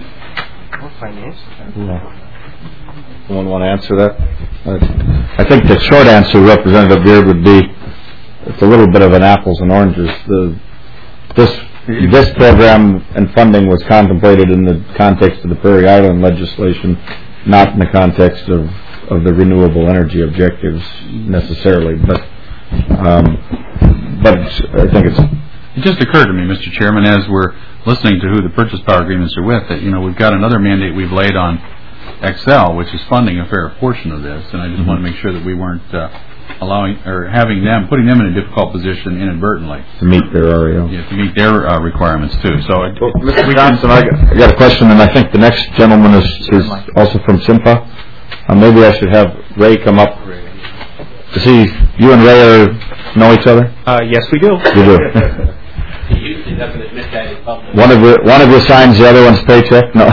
Someone want to answer that? I think the short answer, Representative Beard, would be it's a little bit of an apples and oranges. This program and funding was contemplated in the context of the Prairie Island legislation, not in the context of the renewable energy objectives necessarily. But I think it just occurred to me, Mr. Chairman, as we're listening to who the purchase power agreements are with, that we've got another mandate we've laid on Xcel, which is funding a fair portion of this, and I just want to make sure that we weren't putting them in a difficult position inadvertently to meet their REO. Yeah, to meet their requirements too. So, Mr. Johnson, I got a question, and I think the next gentleman is also from SIMPA. Maybe I should have Ray come up. You and Ray know each other? Yes, we do. You do. He usually doesn't admit that in public. One of you signs the other one's paycheck. No.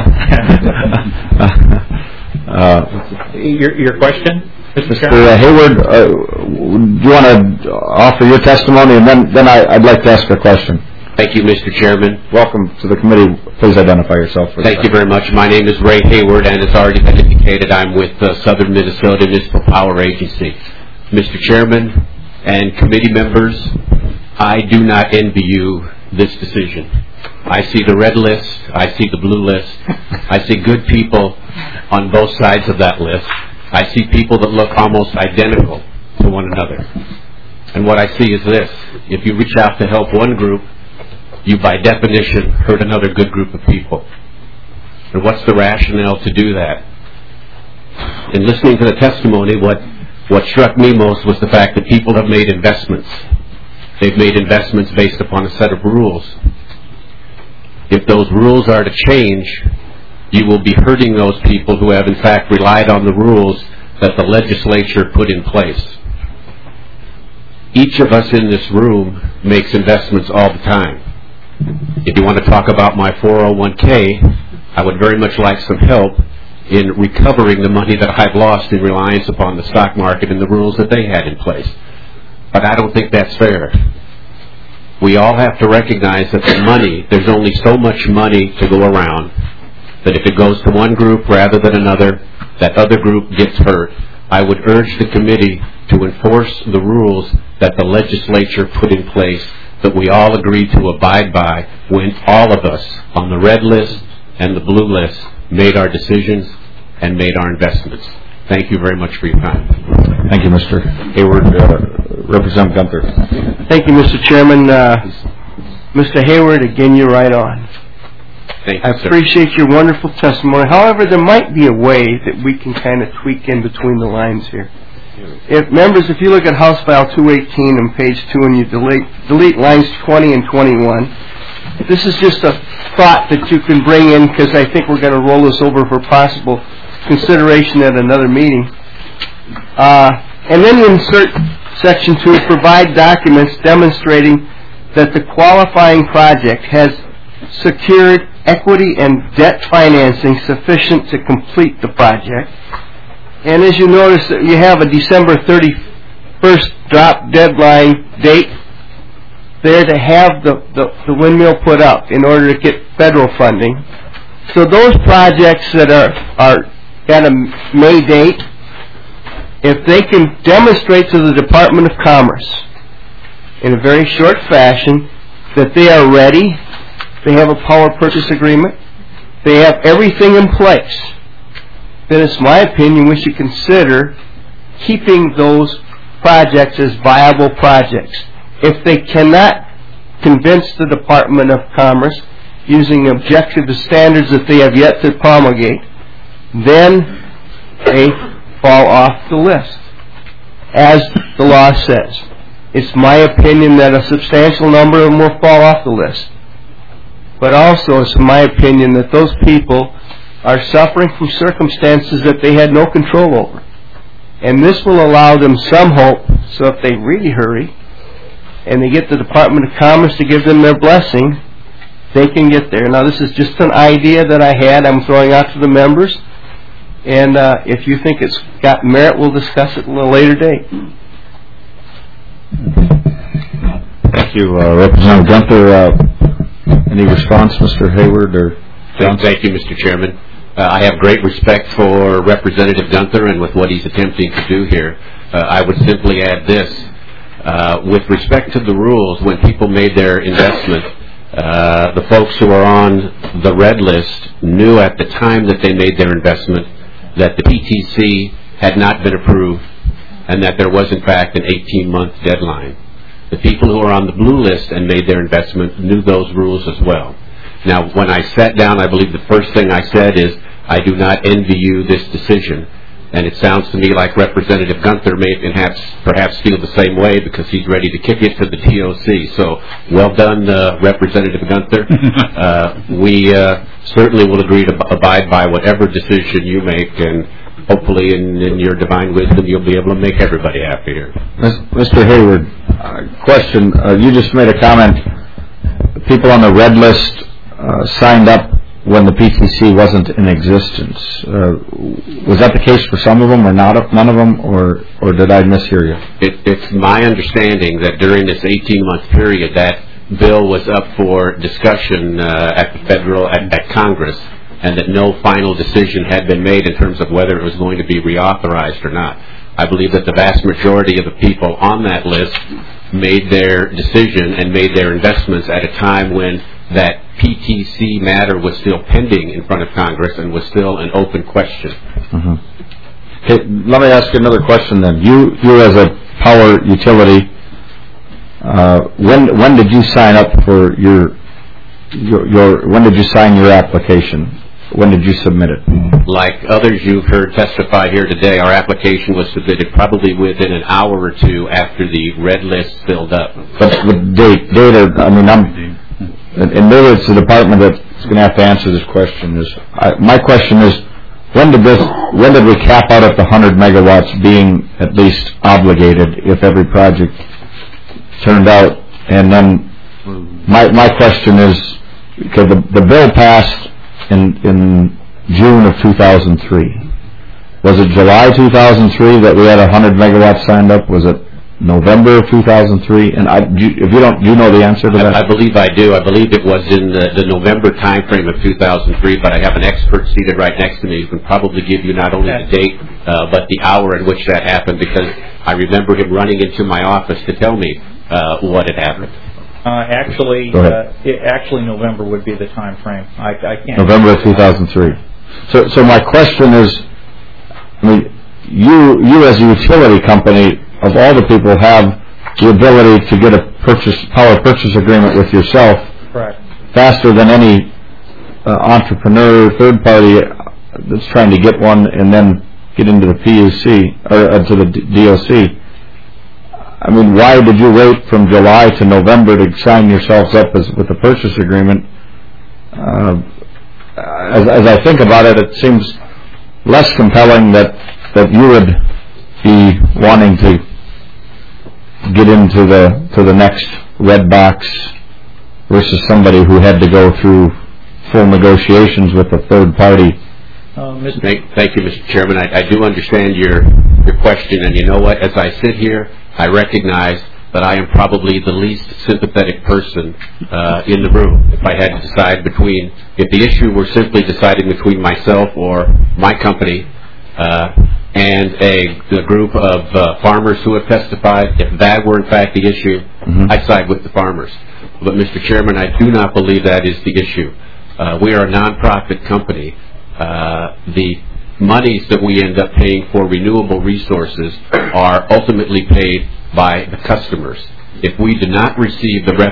Your question, Mr. Hayward, do you want to offer your testimony, and then I'd like to ask a question. Thank you, Mr. Chairman. Welcome to the committee. Please identify yourself. Thank you very much. My name is Ray Hayward, and as already been indicated, I'm with Southern Minnesota Municipal Power Agency. Mr. Chairman and committee members, I do not envy you this decision. I see the red list. I see the blue list. I see good people on both sides of that list. I see people that look almost identical to one another. And what I see is this. If you reach out to help one group, you by definition hurt another good group of people. And what's the rationale to do that? In listening to the testimony, what struck me most was the fact that people have made investments. They've made investments based upon a set of rules. If those rules are to change, you will be hurting those people who have in fact relied on the rules that the legislature put in place. Each of us in this room makes investments all the time. If you want to talk about my 401k, I would very much like some help in recovering the money that I've lost in reliance upon the stock market and the rules that they had in place. But I don't think that's fair. We all have to recognize that the money, there's only so much money to go around, that if it goes to one group rather than another, that other group gets hurt. I would urge the committee to enforce the rules that the legislature put in place that we all agreed to abide by when all of us on the red list and the blue list made our decisions and made our investments. Thank you very much for your time. Thank you, Mr. Hayward. Representative Gunther. Thank you, Mr. Chairman. Mr. Hayward, again, you're right on. Thank you, I appreciate your wonderful testimony. However, there might be a way that we can kind of tweak in between the lines here. If you look at House File 218 on page 2 and you delete lines 20 and 21, this is just a thought that you can bring in because I think we're going to roll this over for possible consideration at another meeting. And then you insert Section 2, provide documents demonstrating that the qualifying project has secured equity and debt financing sufficient to complete the project. And as you notice, you have a December 31st drop deadline date there to have the windmill put up in order to get federal funding. So those projects that are at a May date, if they can demonstrate to the Department of Commerce in a very short fashion that they are ready, they have a power purchase agreement, they have everything in place, then it's my opinion we should consider keeping those projects as viable projects. If they cannot convince the Department of Commerce using objective standards that they have yet to promulgate, then they fall off the list, as the law says. It's my opinion that a substantial number of them will fall off the list. But also it's my opinion that those people are suffering from circumstances that they had no control over. And this will allow them some hope, so if they really hurry, and they get the Department of Commerce to give them their blessing, they can get there. Now, this is just an idea that I had. I'm throwing out to the members. And if you think it's got merit, we'll discuss it at a later date. Thank you, Representative Gunther. Any response, Mr. Hayward or Johnson? Thank you, Mr. Chairman. I have great respect for Representative Gunther and with what he's attempting to do here. I would simply add this. With respect to the rules, when people made their investment, the folks who are on the red list knew at the time that they made their investment that the PTC had not been approved and that there was, in fact, an 18-month deadline. The people who are on the blue list and made their investment knew those rules as well. Now, when I sat down, I believe the first thing I said is, I do not envy you this decision. And it sounds to me like Representative Gunther may perhaps feel the same way because he's ready to kick it to the TOC. So, well done, Representative Gunther. We certainly will agree to abide by whatever decision you make, and hopefully in your divine wisdom you'll be able to make everybody happy here. Mr. Hayward, question. You just made a comment. People on the red list signed up when the PTC wasn't in existence. Was that the case for some of them or none of them, or did I mishear you? It's my understanding that during this 18-month period that bill was up for discussion at Congress, and that no final decision had been made in terms of whether it was going to be reauthorized or not. I believe that the vast majority of the people on that list made their decision and made their investments at a time when that PTC matter was still pending in front of Congress and was still an open question. Mm-hmm. Okay, let me ask you another question then. You as a power utility, when did you sign up for your when did you sign your application? When did you submit it? Like others you've heard testify here today, our application was submitted probably within an hour or two after the red list filled up. But with data, I mean, and maybe it's the department that's going to have to answer this question. My question is, when did we cap out at the 100 megawatts being at least obligated if every project turned out? And then my question is, because the bill passed in June of 2003. Was it July 2003 that we had 100 megawatts signed up? Was it November of 2003? And do you know the answer to that? I believe I do. I believe it was in the November timeframe of 2003, but I have an expert seated right next to me who can probably give you not only the date, but the hour in which that happened, because I remember him running into my office to tell me what had happened. Actually, November would be the time frame. I can't. November of 2003. So my question is, I mean, you as a utility company, of all the people, have the ability to get a power purchase agreement with yourself. Correct. Faster than any entrepreneur, third party that's trying to get one and then get into the PUC or to the DOC. I mean, why did you wait from July to November to sign yourselves up with a purchase agreement? As I think about it, it seems less compelling that you would be wanting to get into the next red box versus somebody who had to go through full negotiations with a third party. Thank you, Mr. Chairman. I do understand your question, and you know what? As I sit here, I recognize that I am probably the least sympathetic person in the room. If I had to decide if the issue were simply deciding between myself or my company and a group of farmers who have testified, if that were in fact the issue, I'd side with the farmers. But, Mr. Chairman, I do not believe that is the issue. We are a nonprofit company. The monies that we end up paying for renewable resources are ultimately paid by the customers. If we do not receive the REPI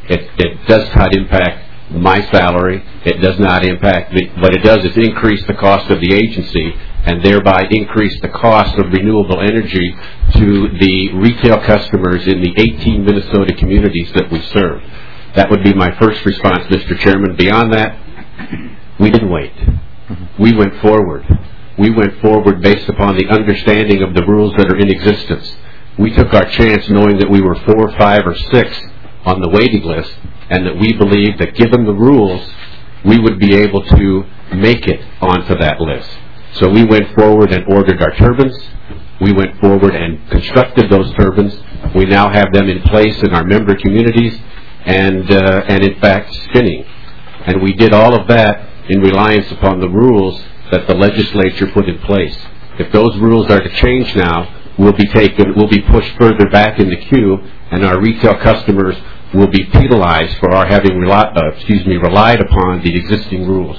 It does not impact my salary. It does not impact me. What it does is increase the cost of the agency and thereby increase the cost of renewable energy to the retail customers in the 18 Minnesota communities that we serve. That would be my first response, Mr. Chairman. Beyond that, we didn't wait. We went forward. We went forward based upon the understanding of the rules that are in existence. We took our chance knowing that we were 4, 5, or 6 on the waiting list, and that we believed that given the rules, we would be able to make it onto that list. So we went forward and ordered our turbines. We went forward and constructed those turbines. We now have them in place in our member communities and in fact spinning. And we did all of that in reliance upon the rules that the legislature put in place. If those rules are to change now, we'll be pushed further back in the queue, and our retail customers will be penalized for our having relied upon the existing rules.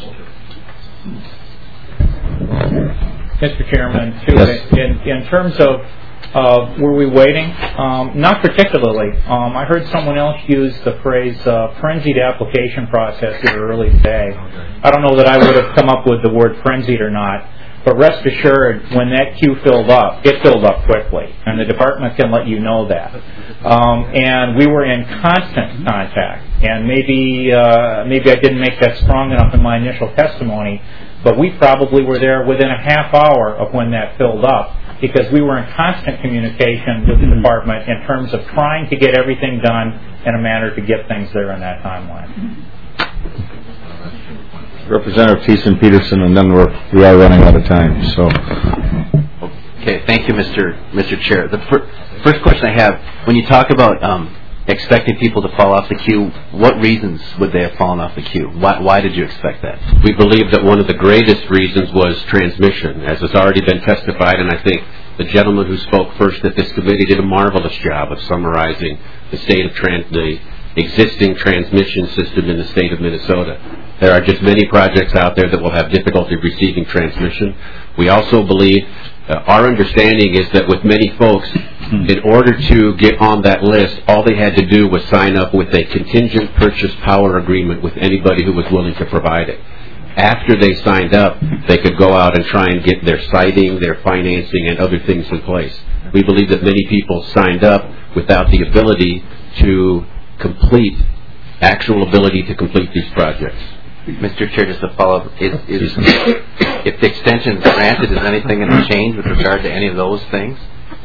Mr. Chairman, in terms of were we waiting? Not particularly. I heard someone else use the phrase frenzied application process here early today. I don't know that I would have come up with the word frenzied or not, but rest assured, when that queue filled up, it filled up quickly, and the department can let you know that. And we were in constant contact, and maybe I didn't make that strong enough in my initial testimony, but we probably were there within a half hour of when that filled up, because we were in constant communication with the department in terms of trying to get everything done in a manner to get things there in that timeline. Representative Thiessen-Peterson, and then we are running out of time. So, okay, thank you, Mr. Chair. The first question I have: when you talk about expecting people to fall off the queue, what reasons would they have fallen off the queue? Why did you expect that? We believe that one of the greatest reasons was transmission, as has already been testified, and I think the gentleman who spoke first at this committee did a marvelous job of summarizing the state of the existing transmission system in the state of Minnesota. There are just many projects out there that will have difficulty receiving transmission. We also believe, our understanding is that with many folks, in order to get on that list, all they had to do was sign up with a contingent purchase power agreement with anybody who was willing to provide it. After they signed up, they could go out and try and get their siting, their financing, and other things in place. We believe that many people signed up without the ability to actual ability to complete these projects. Mr. Chair, just to follow up, if the extension is granted, is anything going to change with regard to any of those things?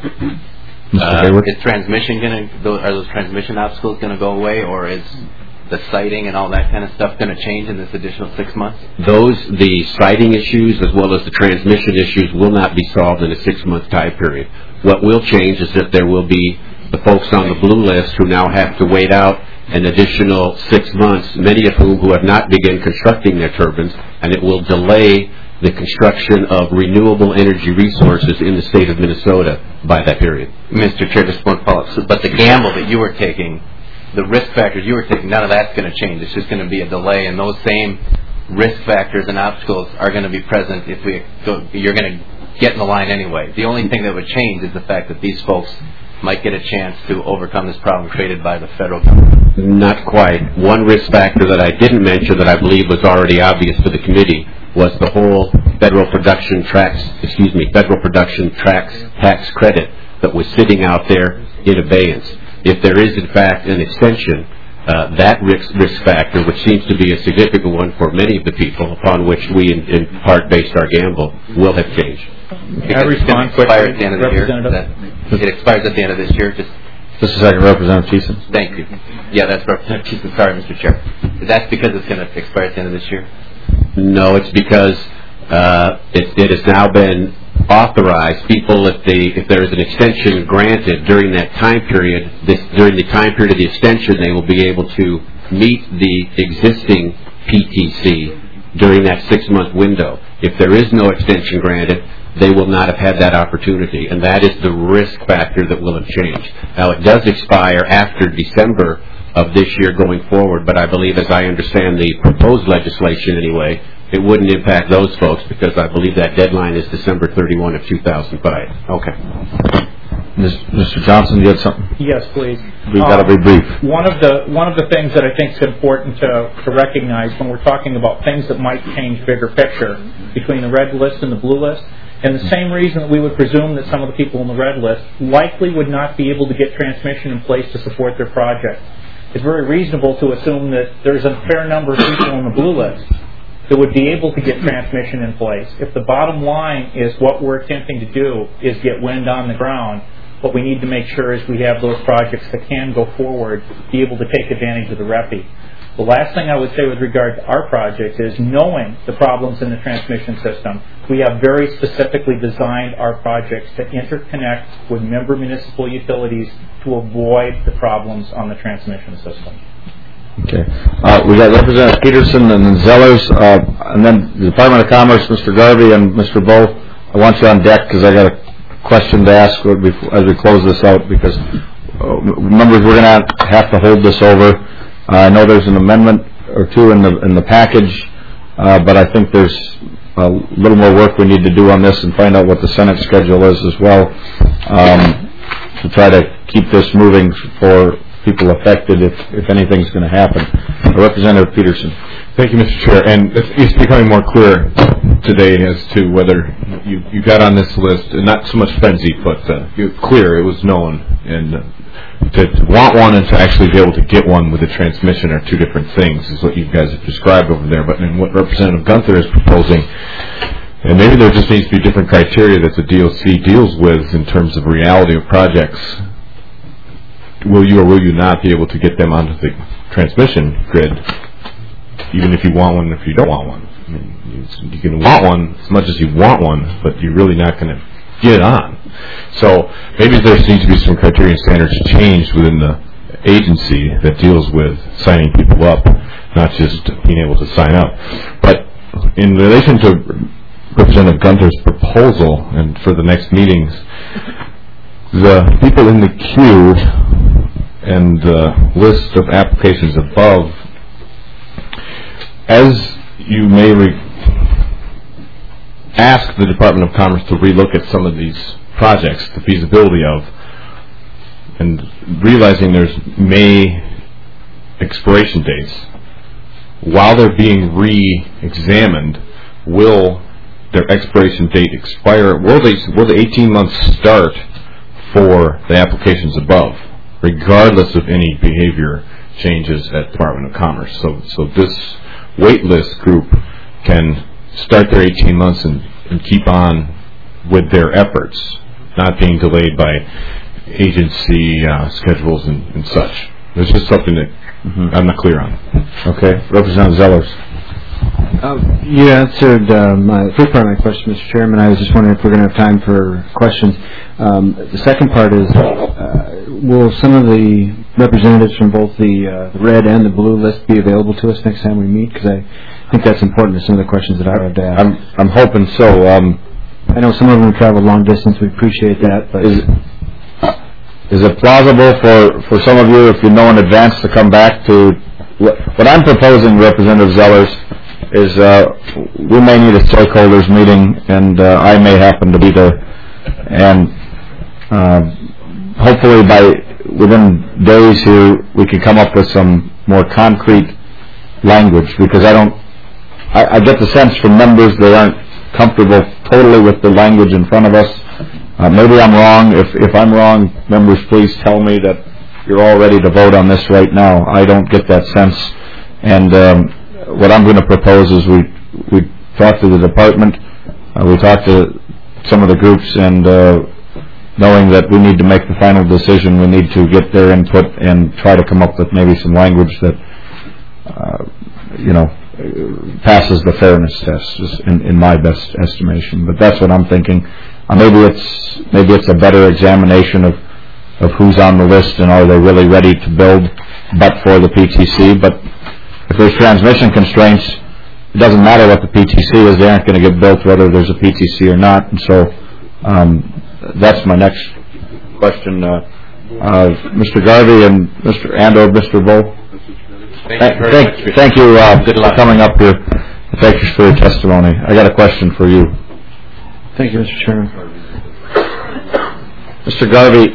Is transmission are those transmission obstacles going to go away, or is the siting and all that kind of stuff going to change in this additional 6 months? The siting issues as well as the transmission issues will not be solved in a 6-month time period. What will change is that there will be the folks on the blue list who now have to wait out an additional 6 months, many of whom who have not begun constructing their turbines, and it will delay the construction of renewable energy resources in the state of Minnesota by that period. Mr. Chair, just one follow-up. But the gamble that you were taking, the risk factors you were taking, none of that's going to change. It's just going to be a delay, and those same risk factors and obstacles are going to be present if you're going to get in the line anyway. The only thing that would change is the fact that these folks might get a chance to overcome this problem created by the federal government. Not quite. One risk factor that I didn't mention that I believe was already obvious to the committee was the whole federal production tax credit that was sitting out there in abeyance. If there is in fact an extension, that risk factor, which seems to be a significant one for many of the people upon which we in part based our gamble, will have changed. Can I respond quickly? It expires at the end of this year. Just a second, Representative Thiessen. Thank you. Yeah, that's Representative Thiessen. Sorry, Mr. Chair. That's because it's going to expire at the end of this year? No, it's because it has now been authorized. People, if there is an extension granted during that time period, during the time period of the extension, they will be able to meet the existing PTC during that 6-month window. If there is no extension granted, they will not have had that opportunity, and that is the risk factor that will have changed. Now, it does expire after December of this year going forward, but I believe, as I understand the proposed legislation anyway, it wouldn't impact those folks because I believe that deadline is December 31 of 2005. Okay. Mr. Johnson, you had something? Yes, please. We've got to be brief. One of the things that I think is important to recognize when we're talking about things that might change bigger picture between the red list and the blue list, and the same reason that we would presume that some of the people on the red list likely would not be able to get transmission in place to support their project. It's very reasonable to assume that there's a fair number of people on the blue list that would be able to get transmission in place. If the bottom line is what we're attempting to do is get wind on the ground, what we need to make sure is we have those projects that can go forward, be able to take advantage of the REPI. The last thing I would say with regard to our project is knowing the problems in the transmission system, we have very specifically designed our projects to interconnect with member municipal utilities to avoid the problems on the transmission system. Okay. We got Representative Peterson and then Zellers, and then the Department of Commerce, Mr. Garvey and Mr. Bowe. I want you on deck because I got a question to ask as we close this out, because members, we're going to have to hold this over. I know there's an amendment or two in the package, but I think there's a little more work we need to do on this and find out what the Senate schedule is as well, to try to keep this moving for people affected if anything's going to happen. Representative Peterson. Thank you, Mr. Chair. And it's becoming more clear today as to whether you got on this list, and not so much frenzied, but clear, it was known. And to want one and to actually be able to get one with a transmission are two different things, is what you guys have described over there. But in what Representative Gunther is proposing, and maybe there just needs to be different criteria that the DOC deals with in terms of reality of projects. Will you or will you not be able to get them onto the transmission grid, even if you want one, if you don't want one? I mean, you can want one as much as you want one, but you're really not going to get it on. So maybe there needs to be some criteria and standards changed within the agency that deals with signing people up, not just being able to sign up. But in relation to Representative Gunther's proposal, and for the next meetings, the people in the queue and the list of applications above, as you may ask the Department of Commerce to relook at some of these projects, the feasibility of, and realizing there's May expiration dates, while they're being re-examined, will their expiration date expire? Will the 18 months start for the applications above, regardless of any behavior changes at the Department of Commerce? So this wait list group can start their 18 months and keep on with their efforts, not being delayed by agency schedules and such. There's just something that I'm not clear on. Okay. Representative Zellers. You answered my first part of my question, Mr. Chairman. I was just wondering if we're going to have time for questions. The second part is, will some of the representatives from both the red and the blue list be available to us next time we meet? Because I think that's important to some of the questions that I would ask. I'm hoping so. I know some of them travel long distance. We appreciate that. But is it plausible for some of you, if you know in advance, to come back to what I'm proposing, Representative Zellers, is we may need a stakeholders meeting, and I may happen to be there, and hopefully within days here we can come up with some more concrete language, because I get the sense from members they aren't comfortable totally with the language in front of us. Maybe I'm wrong. If I'm wrong, members, please tell me that you're all ready to vote on this right now. I don't get that sense. And what I'm going to propose is we talk to the department, we talk to some of the groups, and knowing that we need to make the final decision, we need to get their input and try to come up with maybe some language that passes the fairness test, in my best estimation. But that's what I'm thinking. Maybe it's a better examination of who's on the list and are they really ready to build, but for the PTC. But if there's transmission constraints, it doesn't matter what the PTC is; they aren't going to get built whether there's a PTC or not. And so that's my next question, Mr. Garvey and Mr. Bowe. Thank you for coming up here. Thank you for your testimony. I got a question for you. Thank you, Mr. Chairman. Mr. Garvey,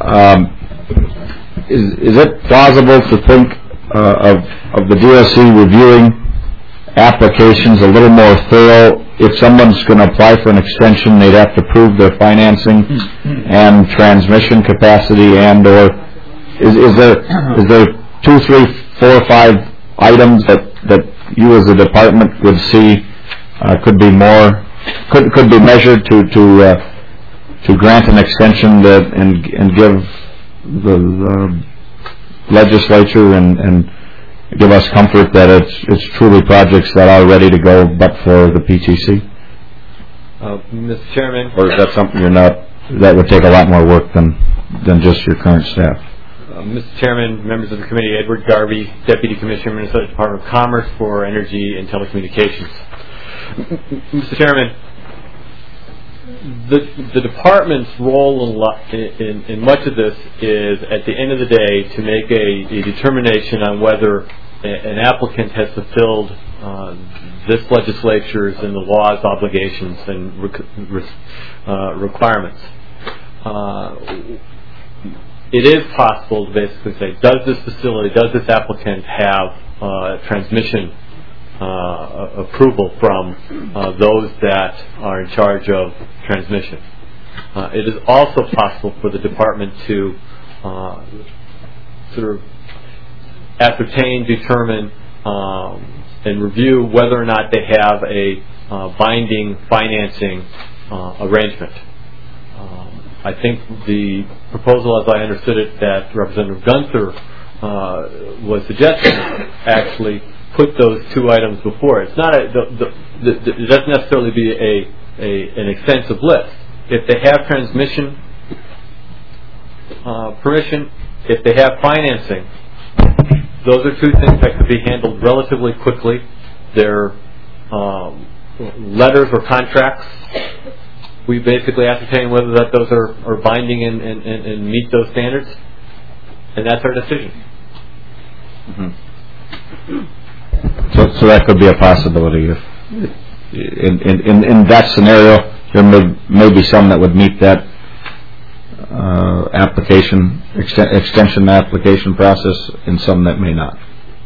is it plausible to think of the DSC reviewing applications a little more thorough? If someone's going to apply for an extension, they'd have to prove their financing and transmission capacity, and or is there 2, 3, 4, 5 items that you as a department would see could be measured to grant an extension and give the legislature and give us comfort that it's truly projects that are ready to go, but for the PTC? Mr. Chairman, or is that something that would take a lot more work than just your current staff? Mr. Chairman, members of the committee, Edward Garvey, Deputy Commissioner, Minnesota Department of Commerce for Energy and Telecommunications. Mr. Chairman, the department's role in much of this is, at the end of the day, to make a determination on whether an applicant has fulfilled this legislature's and the law's obligations and requirements. It is possible to basically say, does this applicant have transmission approval from those that are in charge of transmission? It is also possible for the department to sort of ascertain, determine, and review whether or not they have a binding financing arrangement. I think the proposal, as I understood it, that Representative Gunther was suggesting, actually put those 2 items before. It's not it doesn't necessarily be an extensive list. If they have transmission permission, if they have financing, those are 2 things that could be handled relatively quickly. They're letters or contracts. We basically ascertain whether those are binding and meet those standards, and that's our decision. Mm-hmm. So that could be a possibility. If in that scenario, there may be some that would meet that extension application process, and some that may not.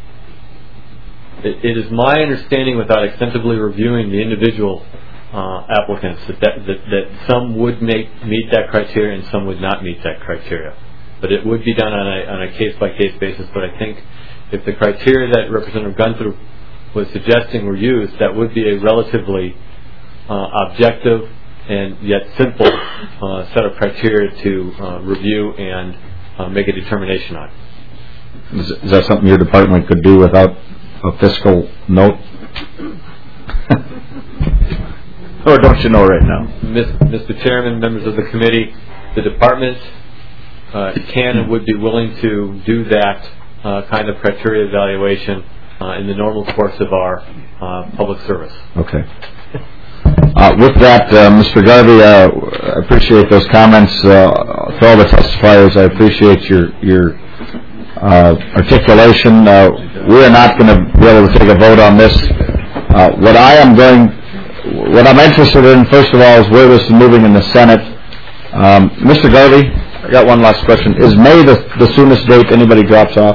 It is my understanding, without extensively reviewing the individual applicants, that some would meet that criteria and some would not meet that criteria. But it would be done on a case-by-case basis. But I think if the criteria that Representative Gunther was suggesting were used, that would be a relatively objective and yet simple set of criteria to review and make a determination on. Is that something your department could do without a fiscal note? Or don't you know right now? Mr. Chairman, members of the committee, the department can and would be willing to do that kind of criteria evaluation in the normal course of our public service. Okay. With that, Mr. Garvey, I appreciate those comments. For all the testifiers, I appreciate your articulation. We are not going to be able to take a vote on this. What I'm interested in, first of all, is where this is moving in the Senate. Mr. Garvey, I got one last question. Is May the soonest date anybody drops off?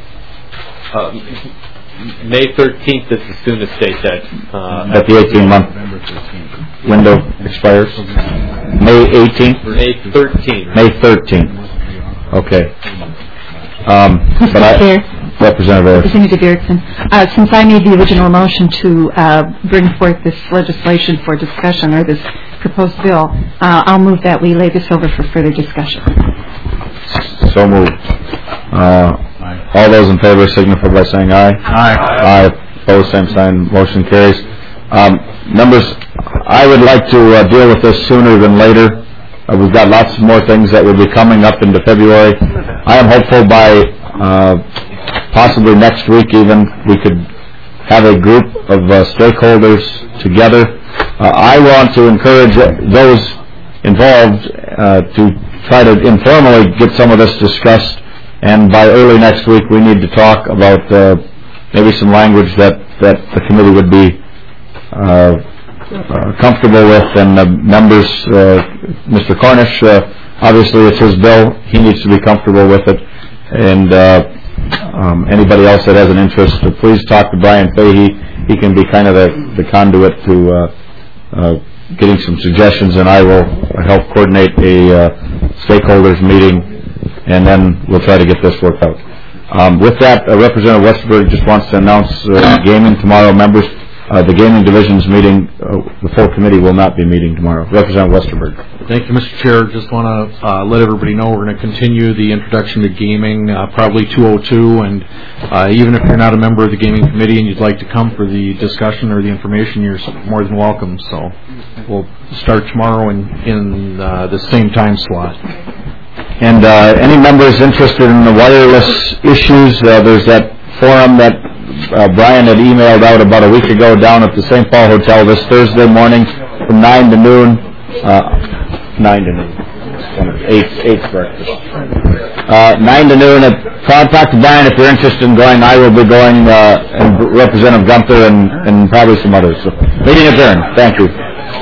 May 13th is the soonest date that the 18-month window expires. May 18th. May 13th. May 13th. Okay. Mr. Chair. Representative Erickson. Since I made the original motion to bring forth this legislation for discussion, or this proposed bill, I'll move that we lay this over for further discussion. So moved. All those in favor signify by saying aye. Aye. Opposed, same sign. Motion carries. Members, I would like to deal with this sooner than later. We've got lots more things that will be coming up into February. I am hopeful by possibly next week even we could have a group of stakeholders together. I want to encourage those involved to try to informally get some of this discussed, and by early next week we need to talk about maybe some language that the committee would be comfortable with, and the members, Mr. Cornish, obviously it's his bill. He needs to be comfortable with it. And anybody else that has an interest, please talk to Brian Fahey. He can be kind of the conduit to getting some suggestions, and I will help coordinate a stakeholders meeting, and then we'll try to get this worked out. With that, Representative Westerberg just wants to announce gaming tomorrow. Members, the gaming division's meeting, the full committee will not be meeting tomorrow. Representative Westerberg. Thank you, Mr. Chair. Just want to let everybody know we're going to continue the introduction to gaming, probably 2:02, and even if you're not a member of the gaming committee and you'd like to come for the discussion or the information, you're more than welcome. So we'll start tomorrow in the same time slot. And any members interested in the wireless issues, there's that forum that Brian had emailed out about a week ago down at the St. Paul Hotel this Thursday morning from 9 to noon. 9 to noon. 8's breakfast. 9 to noon. Contact Brian if you're interested in going. I will be going, and Representative Gunther and probably some others. So, meeting adjourned. Thank you.